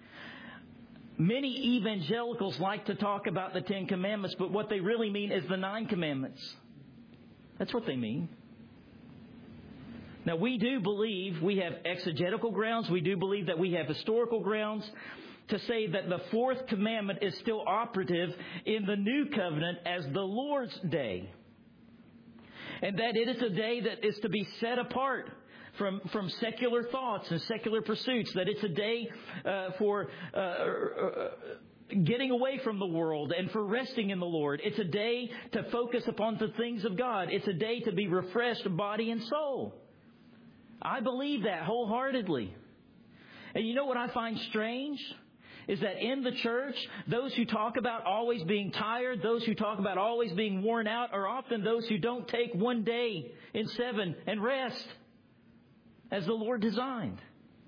Many evangelicals like to talk about the Ten Commandments, but what they really mean is the 9 Commandments. That's what they mean. Now, we do believe we have exegetical grounds. We do believe that we have historical grounds to say that the 4th commandment is still operative in the new covenant as the Lord's day. And that it is a day that is to be set apart from secular thoughts and secular pursuits. That it's a day for getting away from the world and for resting in the Lord. It's a day to focus upon the things of God. It's a day to be refreshed body and soul. I believe that wholeheartedly. And you know what I find strange? Is that in the church, those who talk about always being tired, those who talk about always being worn out, are often those who don't take 1 day in 7 and rest as the Lord designed.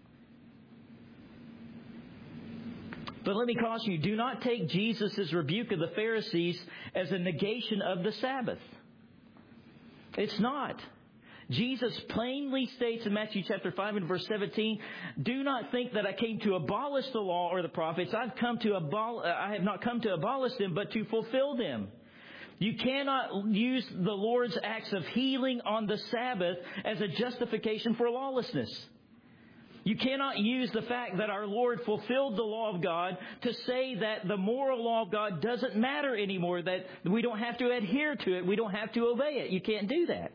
But let me caution you, do not take Jesus' rebuke of the Pharisees as a negation of the Sabbath. It's not. Jesus plainly states in Matthew chapter 5 and verse 17, do not think that I came to abolish the law or the prophets. I have not come to abolish them, but to fulfill them. You cannot use the Lord's acts of healing on the Sabbath as a justification for lawlessness. You cannot use the fact that our Lord fulfilled the law of God to say that the moral law of God doesn't matter anymore, that we don't have to adhere to it, we don't have to obey it. You can't do that.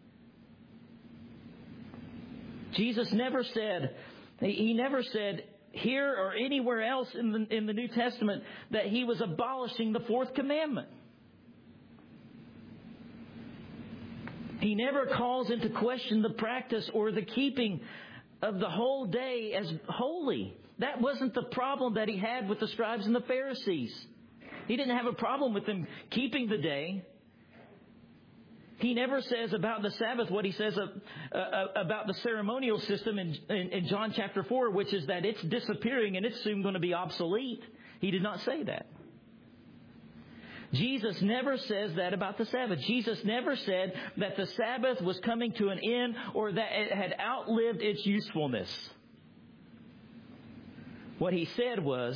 Jesus never said, He never said here or anywhere else in the New Testament that He was abolishing the fourth commandment. He never calls into question the practice or the keeping of the whole day as holy. That wasn't the problem that He had with the scribes and the Pharisees. He didn't have a problem with them keeping the day. He never says about the Sabbath what He says about the ceremonial system in John chapter 4, which is that it's disappearing and it's soon going to be obsolete. He did not say that. Jesus never says that about the Sabbath. Jesus never said that the Sabbath was coming to an end or that it had outlived its usefulness. What He said was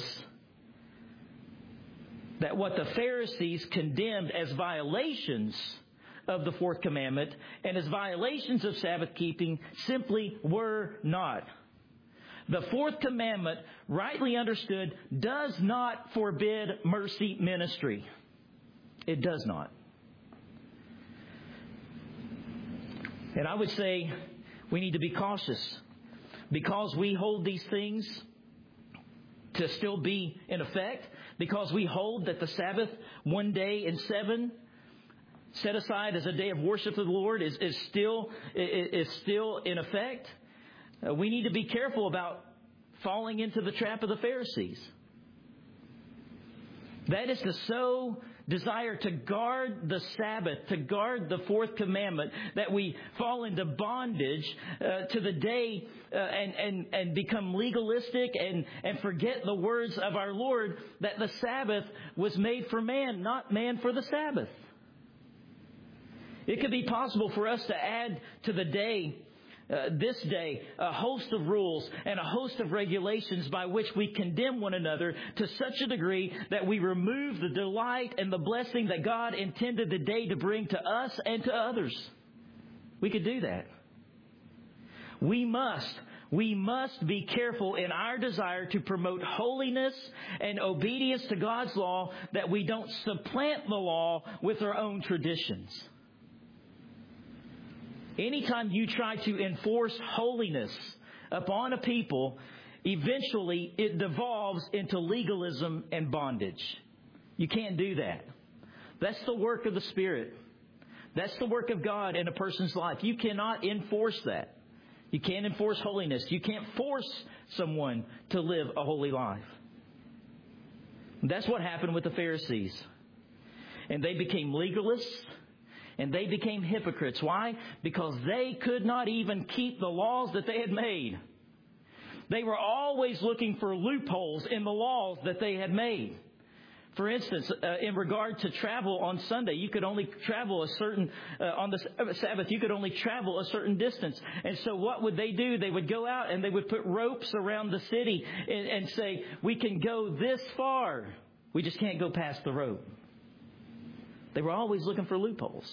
that what the Pharisees condemned as violations of the fourth commandment and as violations of Sabbath keeping simply were not. The fourth commandment, rightly understood, does not forbid mercy ministry. It does not. And I would say we need to be cautious because we hold these things to still be in effect, because we hold that the Sabbath, one day in seven, set aside as a day of worship to the Lord, is still in effect. We need to be careful about falling into the trap of the Pharisees. That is to so desire to guard the Sabbath, to guard the fourth commandment, that we fall into bondage to the day and become legalistic and forget the words of our Lord that the Sabbath was made for man, not man for the Sabbath. It could be possible for us to add to the day, this day, a host of rules and a host of regulations by which we condemn one another to such a degree that we remove the delight and the blessing that God intended the day to bring to us and to others. We could do that. We must be careful in our desire to promote holiness and obedience to God's law, that we don't supplant the law with our own traditions. Anytime you try to enforce holiness upon a people, eventually it devolves into legalism and bondage. You can't do that. That's the work of the Spirit. That's the work of God in a person's life. You cannot enforce that. You can't enforce holiness. You can't force someone to live a holy life. That's what happened with the Pharisees. And they became legalists. And they became hypocrites. Why? Because they could not even keep the laws that they had made. They were always looking for loopholes in the laws that they had made. For instance, in regard to travel on Sunday, you could only travel a certain, on the Sabbath, you could only travel a certain distance. And so what would they do? They would go out and they would put ropes around the city and say, we can go this far. We just can't go past the rope. They were always looking for loopholes.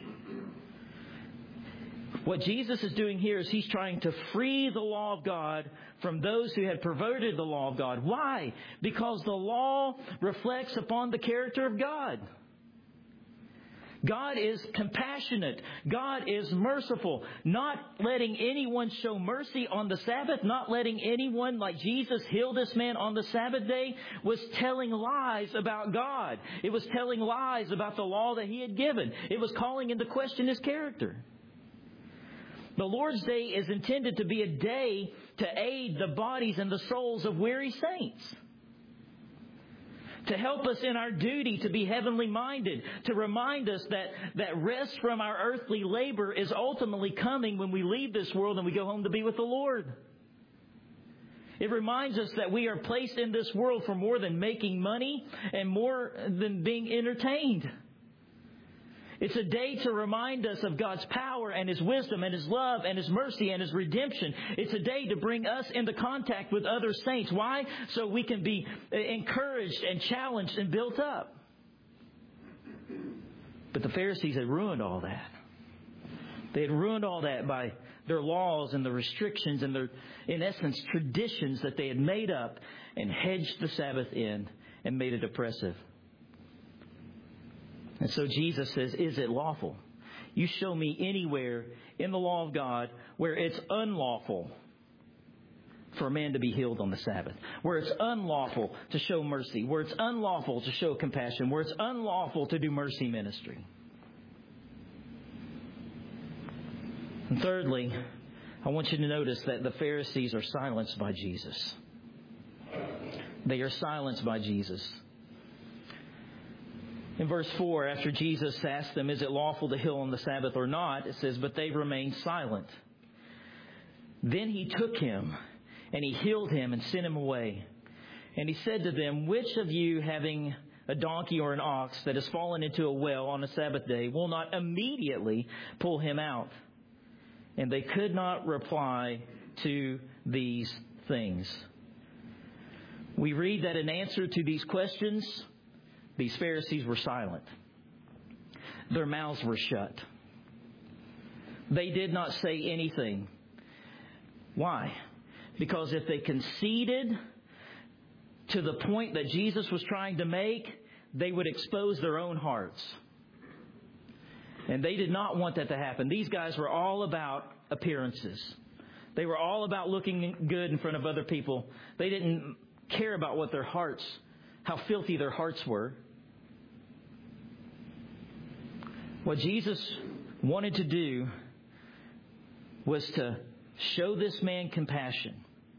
What Jesus is doing here is He's trying to free the law of God from those who had perverted the law of God. Why? Because the law reflects upon the character of God. God is compassionate. God is merciful. Not letting anyone show mercy on the Sabbath, not letting anyone, like Jesus heal this man on the Sabbath day, was telling lies about God. It was telling lies about the law that He had given. It was calling into question His character. The Lord's Day is intended to be a day to aid the bodies and the souls of weary saints, to help us in our duty to be heavenly minded, to remind us that rest from our earthly labor is ultimately coming when we leave this world and we go home to be with the Lord. It reminds us that we are placed in this world for more than making money and more than being entertained. It's a day to remind us of God's power and His wisdom and His love and His mercy and His redemption. It's a day to bring us into contact with other saints. Why? So we can be encouraged and challenged and built up. But the Pharisees had ruined all that. They had ruined all that by their laws and the restrictions and their, in essence, traditions that they had made up and hedged the Sabbath in and made it oppressive. And so Jesus says, is it lawful? You show me anywhere in the law of God where it's unlawful for a man to be healed on the Sabbath, where it's unlawful to show mercy, where it's unlawful to show compassion, where it's unlawful to do mercy ministry. And thirdly, I want you to notice that the Pharisees are silenced by Jesus. They are silenced by Jesus. In verse 4, after Jesus asked them, is it lawful to heal on the Sabbath or not? It says, but they remained silent. Then he took him, and he healed him and sent him away. And he said to them, which of you, having a donkey or an ox that has fallen into a well on a Sabbath day, will not immediately pull him out? And they could not reply to these things. We read that in answer to these questions, these Pharisees were silent. Their mouths were shut. They did not say anything. Why? Because if they conceded to the point that Jesus was trying to make, they would expose their own hearts. And they did not want that to happen. These guys were all about appearances. They were all about looking good in front of other people. They didn't care about what their hearts, how filthy their hearts were. What Jesus wanted to do was to show this man compassion.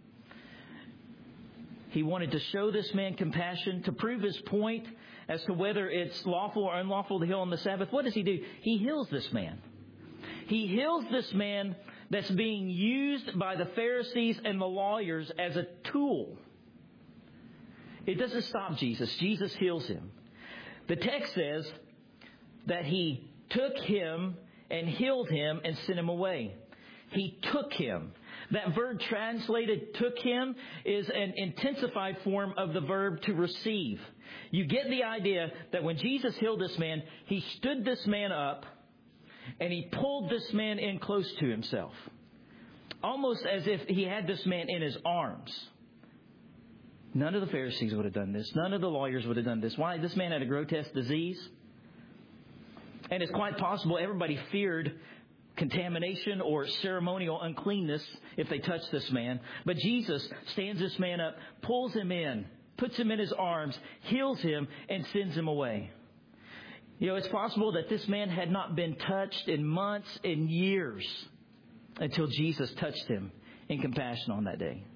He wanted to show this man compassion to prove his point as to whether it's lawful or unlawful to heal on the Sabbath. What does he do? He heals this man. He heals this man that's being used by the Pharisees and the lawyers as a tool. It doesn't stop Jesus. Jesus heals him. The text says that he took him and healed him and sent him away. He took him. That verb translated took him is an intensified form of the verb to receive. You get the idea that when Jesus healed this man, he stood this man up and he pulled this man in close to himself. Almost as if he had this man in his arms. None of the Pharisees would have done this. None of the lawyers would have done this. Why? This man had a grotesque disease. And it's quite possible everybody feared contamination or ceremonial uncleanness if they touched this man. But Jesus stands this man up, pulls him in, puts him in his arms, heals him, and sends him away. You know, it's possible that this man had not been touched in months and years until Jesus touched him in compassion on that day.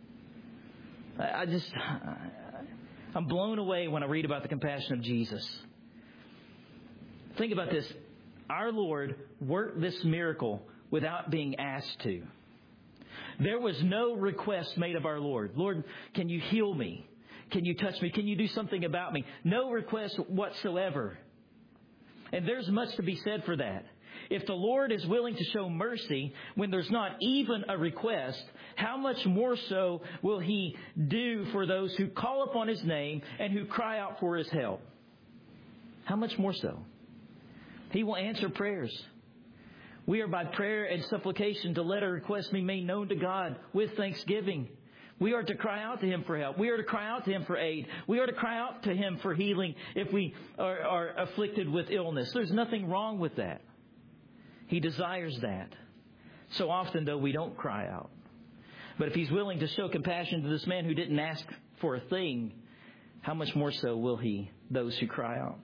I'm blown away when I read about the compassion of Jesus. Think about this. Our Lord worked this miracle without being asked to. There was no request made of our Lord. Lord, can you heal me? Can you touch me? Can you do something about me? No request whatsoever. And there's much to be said for that. If the Lord is willing to show mercy when there's not even a request, how much more so will He do for those who call upon His name and who cry out for His help? How much more so? He will answer prayers. We are by prayer and supplication to let our requests be made known to God with thanksgiving. We are to cry out to Him for help. We are to cry out to Him for aid. We are to cry out to Him for healing if we are afflicted with illness. There's nothing wrong with that. He desires that. So often, though, we don't cry out. But if He's willing to show compassion to this man who didn't ask for a thing, how much more so will He those who cry out?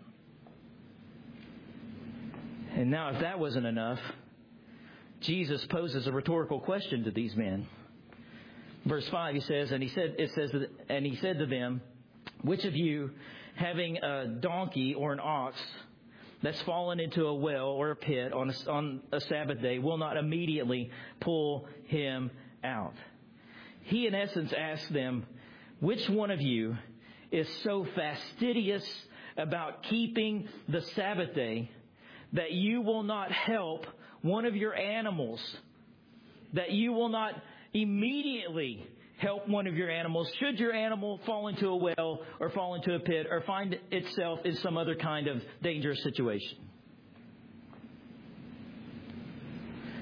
And now, if that wasn't enough, Jesus poses a rhetorical question to these men. Verse 5, he says, and he said to them, which of you, having a donkey or an ox that's fallen into a well or a pit on a Sabbath day, will not immediately pull him out? He, in essence, asked them, which one of you is so fastidious about keeping the Sabbath day that you will not help one of your animals, that you will not immediately help one of your animals should your animal fall into a well or fall into a pit or find itself in some other kind of dangerous situation?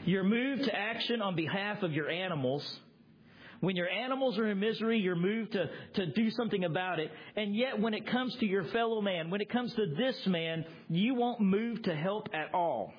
You're moved to action on behalf of your animals. When your animals are in misery, you're moved to do something about it. And yet when it comes to your fellow man, when it comes to this man, you won't move to help at all.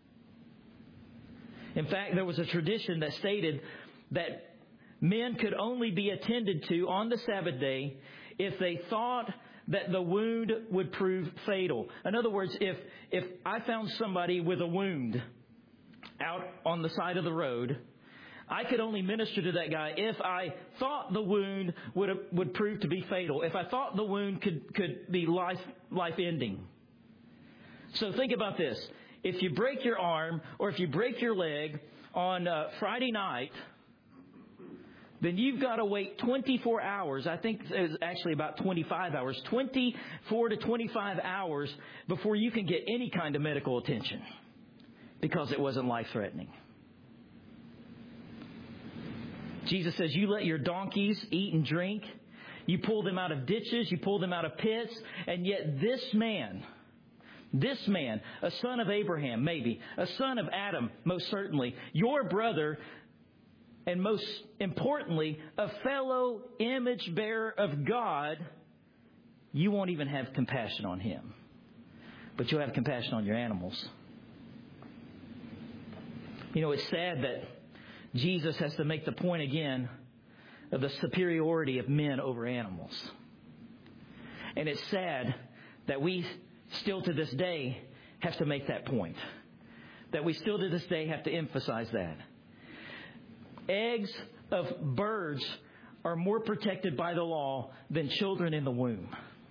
In fact, there was a tradition that stated that men could only be attended to on the Sabbath day if they thought that the wound would prove fatal. In other words, if I found somebody with a wound out on the side of the road, I could only minister to that guy if I thought the wound would prove to be fatal. If I thought the wound could be life-ending. So think about this. If you break your arm or if you break your leg on Friday night, then you've got to wait 24 hours. I think it's actually about 25 hours. 24 to 25 hours before you can get any kind of medical attention because it wasn't life-threatening. Jesus says, you let your donkeys eat and drink. You pull them out of ditches. You pull them out of pits. And yet this man, a son of Abraham, maybe, a son of Adam, most certainly, your brother, and most importantly, a fellow image bearer of God, you won't even have compassion on him. But you'll have compassion on your animals. You know, it's sad that Jesus has to make the point again of the superiority of men over animals. And it's sad that we still to this day have to make that point. That we still to this day have to emphasize that. Eggs of birds are more protected by the law than children in the womb.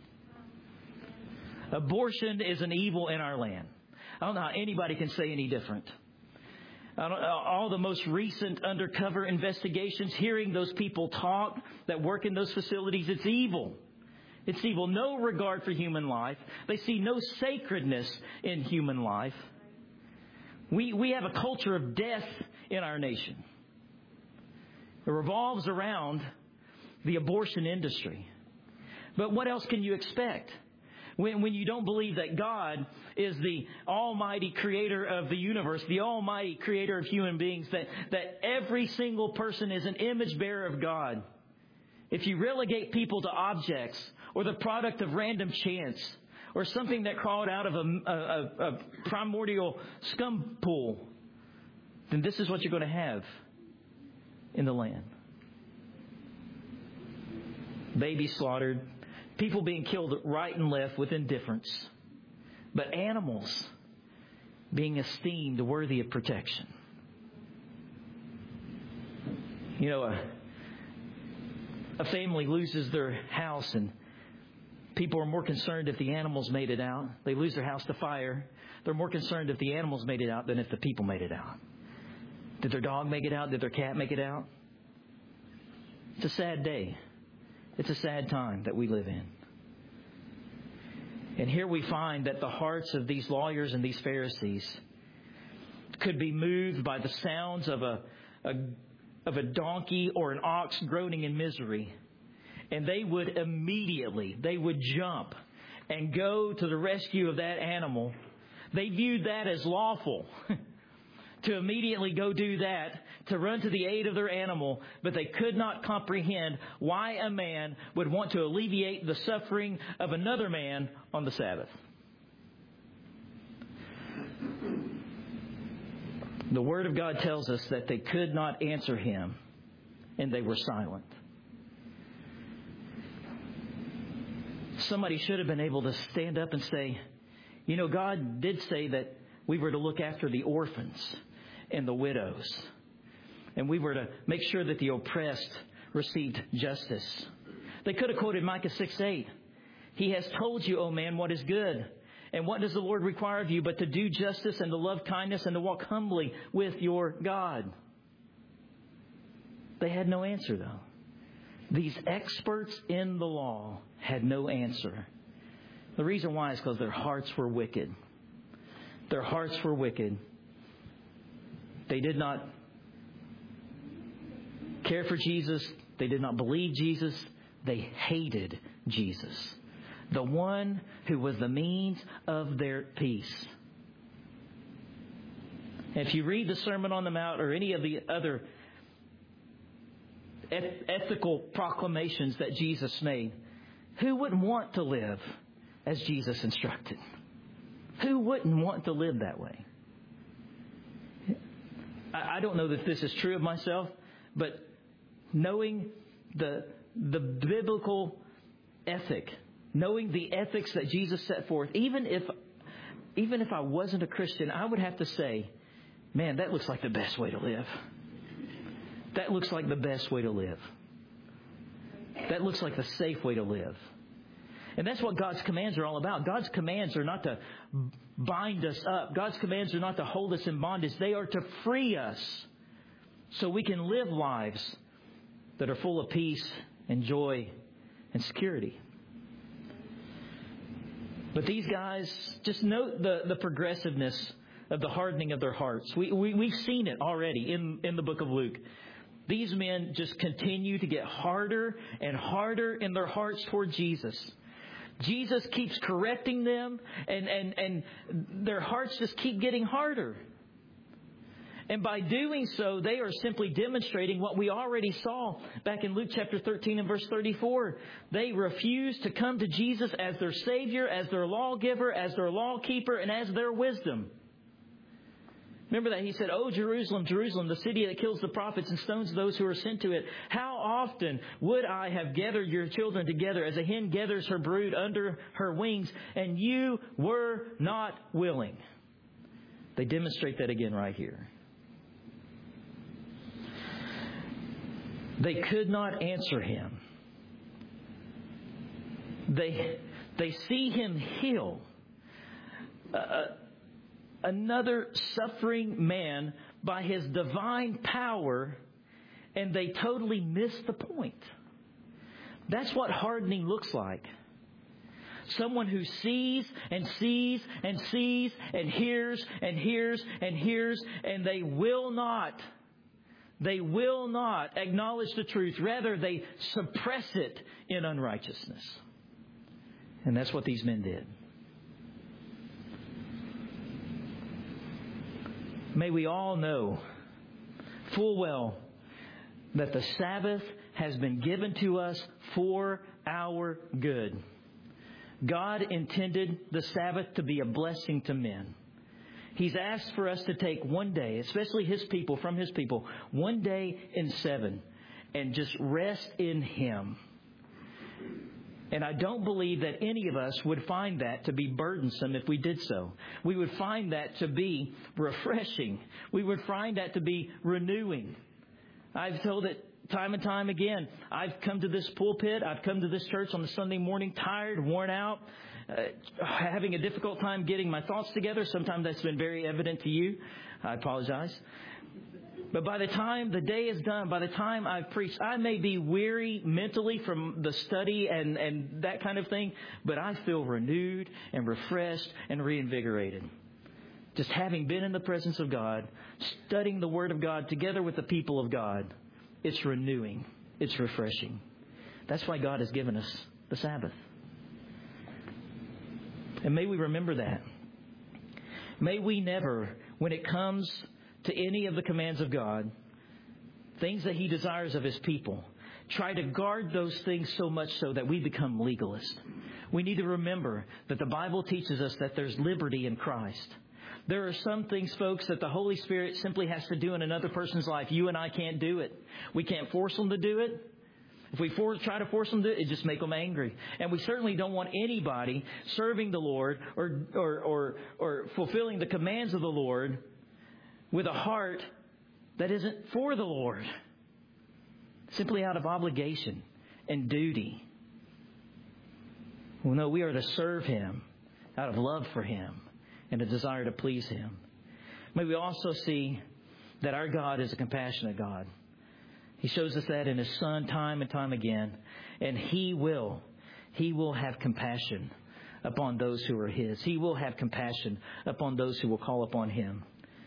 Abortion is an evil in our land. I don't know how anybody can say any different. All the most recent undercover investigations, hearing those people talk that work in those facilities, it's evil. It's evil. No regard for human life. They see no sacredness in human life. We have a culture of death in our nation. It revolves around the abortion industry. But what else can you expect? When you don't believe that God is the almighty creator of the universe, the almighty creator of human beings, that every single person is an image bearer of God. If you relegate people to objects or the product of random chance or something that crawled out of a primordial scum pool, then this is what you're going to have in the land. Babies slaughtered. People being killed right and left with indifference. But animals being esteemed worthy of protection. You know, a family loses their house and people are more concerned if the animals made it out. They lose their house to fire. They're more concerned if the animals made it out than if the people made it out. Did their dog make it out? Did their cat make it out? It's a sad day. It's a sad time that we live in. And here we find that the hearts of these lawyers and these Pharisees could be moved by the sounds of a donkey or an ox groaning in misery. And they would jump and go to the rescue of that animal. They viewed that as lawful. To immediately go do that, to run to the aid of their animal, but they could not comprehend why a man would want to alleviate the suffering of another man on the Sabbath. The Word of God tells us that they could not answer him, and they were silent. Somebody should have been able to stand up and say, you know, God did say that we were to look after the orphans and the widows. And we were to make sure that the oppressed received justice. They could have quoted Micah 6:8. He has told you, O man, what is good. And what does the Lord require of you but to do justice and to love kindness and to walk humbly with your God? They had no answer, though. These experts in the law had no answer. The reason why is because their hearts were wicked. Their hearts were wicked. They did not care for Jesus. They did not believe Jesus. They hated Jesus, the one who was the means of their peace. And if you read the Sermon on the Mount or any of the other ethical proclamations that Jesus made, who wouldn't want to live as Jesus instructed? Who wouldn't want to live that way? I don't know that this is true of myself, but knowing the biblical ethic, knowing the ethics that Jesus set forth, even if I wasn't a Christian, I would have to say, man, that looks like the best way to live. That looks like the best way to live. That looks like the safe way to live. And that's what God's commands are all about. God's commands are not to bind us up. God's commands are not to hold us in bondage. They are to free us so we can live lives that are full of peace and joy and security. But these guys, just note the progressiveness of the hardening of their hearts. We've seen it already in the book of Luke. These men just continue to get harder and harder in their hearts toward Jesus. Jesus keeps correcting them, and their hearts just keep getting harder. And by doing so, they are simply demonstrating what we already saw back in Luke chapter 13 and verse 34. They refuse to come to Jesus as their Savior, as their lawgiver, as their lawkeeper, and as their wisdom. Remember that he said, "Oh, Jerusalem, Jerusalem, the city that kills the prophets and stones those who are sent to it. How often would I have gathered your children together as a hen gathers her brood under her wings, and you were not willing." They demonstrate that again right here. They could not answer him. They see him heal another suffering man by his divine power, and they totally miss the point. That's what hardening looks like. Someone who sees and sees and sees and hears and hears and hears, and they will not acknowledge the truth. Rather, they suppress it in unrighteousness. And that's what these men did. May we all know full well that the Sabbath has been given to us for our good. God intended the Sabbath to be a blessing to men. He's asked for us to take one day, especially His people, from His people, one day in 7, and just rest in Him. And I don't believe that any of us would find that to be burdensome if we did so. We would find that to be refreshing. We would find that to be renewing. I've told it time and time again. I've come to this pulpit, I've come to this church on a Sunday morning tired, worn out, having a difficult time getting my thoughts together. Sometimes that's been very evident to you. I apologize. But by the time the day is done, by the time I've preached, I may be weary mentally from the study and that kind of thing, but I feel renewed and refreshed and reinvigorated. Just having been in the presence of God, studying the Word of God together with the people of God, it's renewing. It's refreshing. That's why God has given us the Sabbath. And may we remember that. May we never, when it comes to any of the commands of God, things that He desires of His people, try to guard those things so much so that we become legalists. We need to remember that the Bible teaches us that there's liberty in Christ. There are some things, folks, that the Holy Spirit simply has to do in another person's life. You and I can't do it. We can't force them to do it. If we try to force them to do it, it just make them angry. And we certainly don't want anybody serving the Lord or fulfilling the commands of the Lord with a heart that isn't for the Lord, simply out of obligation and duty. Well, no, we are to serve Him out of love for Him and a desire to please Him. May we also see that our God is a compassionate God. He shows us that in His Son time and time again. And He will have compassion upon those who are His. He will have compassion upon those who will call upon Him.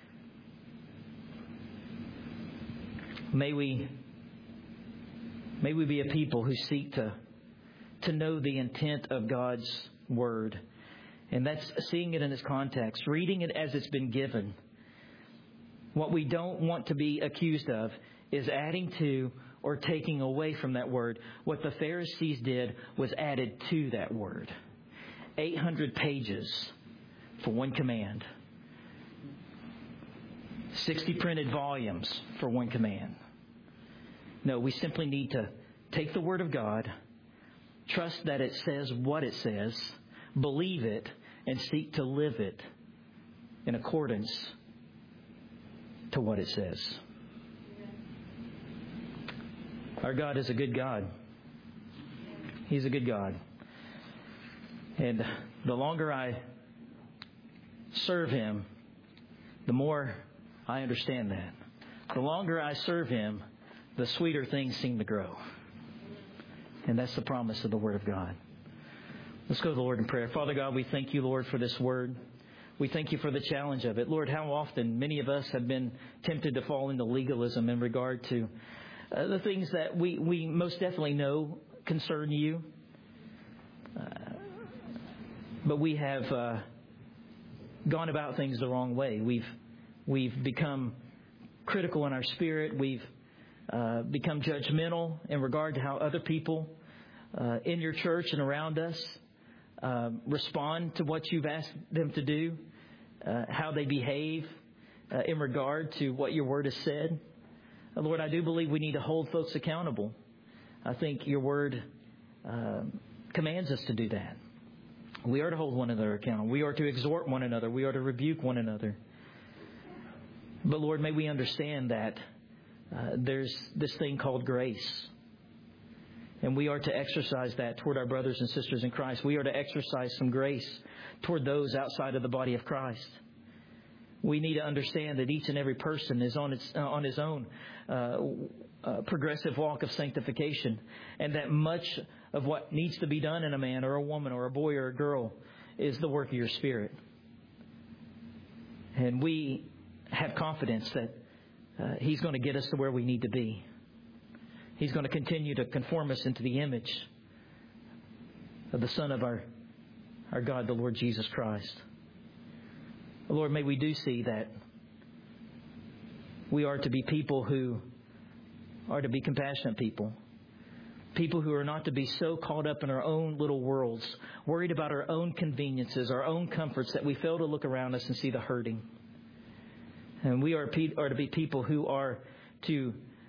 May we be a people who seek to know the intent of God's Word. And that's seeing it in its context, reading it as it's been given, What we don't want to be accused of is adding to or taking away from that word. What the Pharisees did was added to that word. 800 pages for one command. 60 printed volumes for one command. No, we simply need to take the Word of God, trust that it says what it says, believe it, and seek to live it in accordance to what it says. Our God is a good God. He's a good God. And the longer I serve Him, the more I understand that. The longer I serve Him, the sweeter things seem to grow. And that's the promise of the Word of God. Let's go to the Lord in prayer. Father God, we thank You, Lord, for this Word. We thank You for the challenge of it. Lord, how often many of us have been tempted to fall into legalism in regard to the things that we most definitely know concern You. But we have gone about things the wrong way. We've become critical in our spirit. We've become judgmental in regard to how other people in Your church and around us respond to what You've asked them to do, how they behave in regard to what Your Word has said. Lord, I do believe we need to hold folks accountable. I think Your Word commands us to do that. We are to hold one another accountable. We are to exhort one another. We are to rebuke one another. But Lord, may we understand that there's this thing called grace. And we are to exercise that toward our brothers and sisters in Christ. We are to exercise some grace toward those outside of the body of Christ. We need to understand that each and every person is on his own progressive walk of sanctification, and that much of what needs to be done in a man or a woman or a boy or a girl is the work of Your Spirit. And we have confidence that He's going to get us to where we need to be. He's going to continue to conform us into the image of the Son of our God, the Lord Jesus Christ. Lord, may we do see that we are to be people who are to be compassionate people. People who are not to be so caught up in our own little worlds, worried about our own conveniences, our own comforts, that we fail to look around us and see the hurting. And we are to be people who are to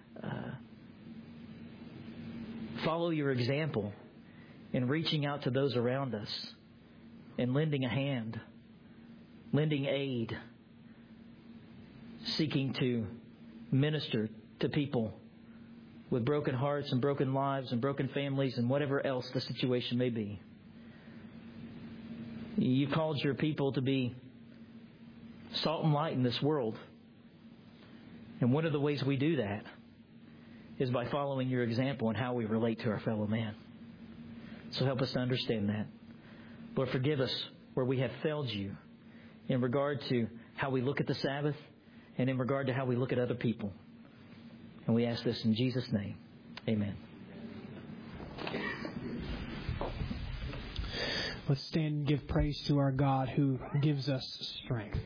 follow Your example in reaching out to those around us and lending a hand, lending aid, seeking to minister to people with broken hearts and broken lives and broken families and whatever else the situation may be. You called Your people to be salt and light in this world. And one of the ways we do that is by following Your example in how we relate to our fellow man. So help us to understand that. Lord, forgive us where we have failed You in regard to how we look at the Sabbath and in regard to how we look at other people. And we ask this in Jesus' name. Amen. Let's stand and give praise to our God who gives us strength.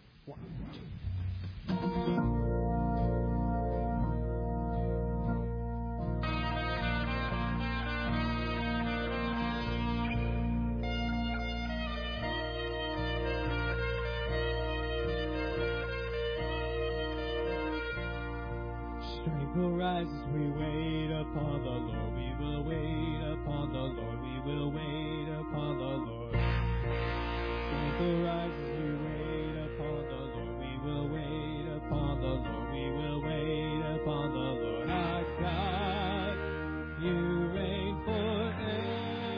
Strength will rise as we wait upon the Lord. We will wait upon the Lord. We will wait upon the Lord. Strength will rise as we wait upon the Lord. We will wait upon the Lord. We will wait upon the Lord. Our God, You reign forever.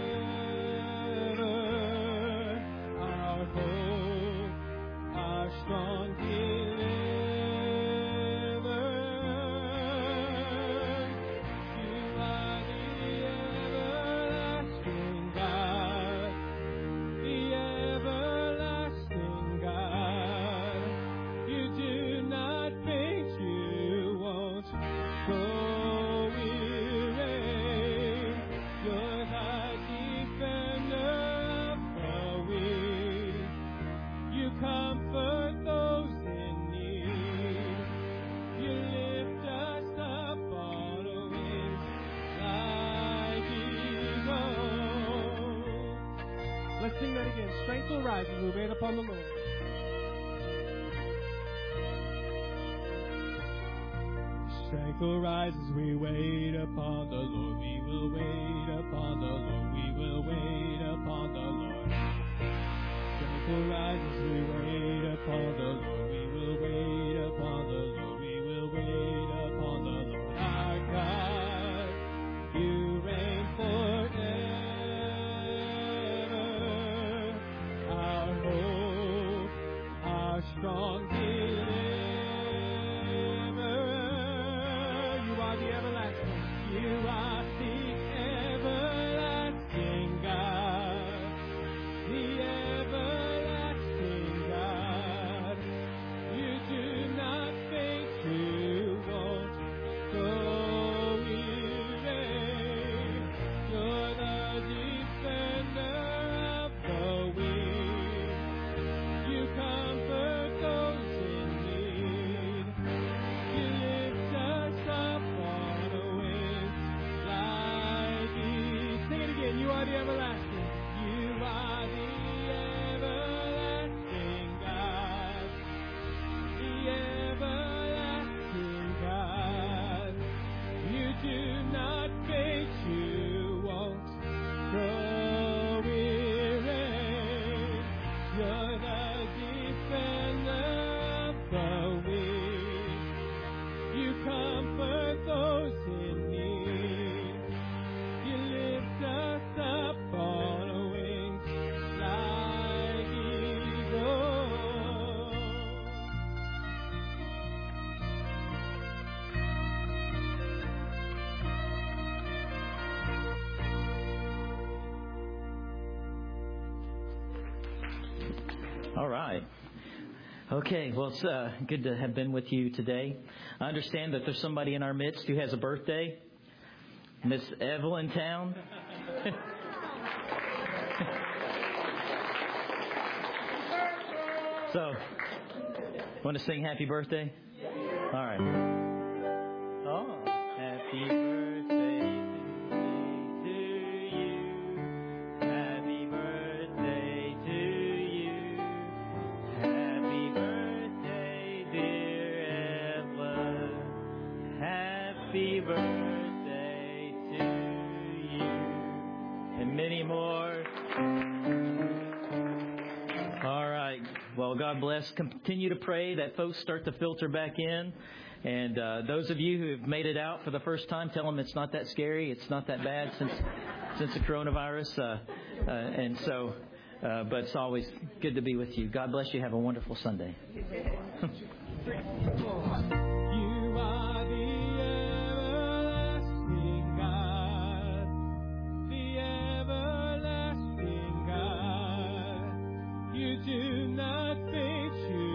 Our hope, our strong deliverer. Comfort those in need. rise as we wait upon the Lord. Strength will rise as we wait upon the Lord. We will wait upon the Lord. We will wait upon the Lord. Strength will rise as we wait upon the Lord. We will wait upon the Lord. We will wait upon the Lord. Our God, you reign forever. Our hope, our strong deliverer. You are the everlasting. You are the everlasting God. The everlasting God. You do not faint, you won't go weary. You're the defender of the weak. You comfort those in need. You lift us up on a wing like eagles. Sing it again. You are the everlasting. You are the everlasting God. The everlasting God. You do not faint. You won't grow weary. You're the defender of the weak. You comfort those in need. You lift us up on wings like eagles. All right. Okay, well, it's good to have been with you today. I understand that there's somebody in our midst who has a birthday. Miss Evelyn Town. So, want to sing happy birthday? All right. Oh, happy birthday to you. Happy birthday to you. Happy birthday, dear Evelyn. Happy birthday to you. And many more. All right. Well, God bless. Continue to pray that folks start to filter back in. And those of you who have made it out for the first time, tell them it's not that scary. It's not that bad since the coronavirus. But it's always good to be with you. God bless you. Have a wonderful Sunday. You are the everlasting God, the everlasting God. You do not faint, you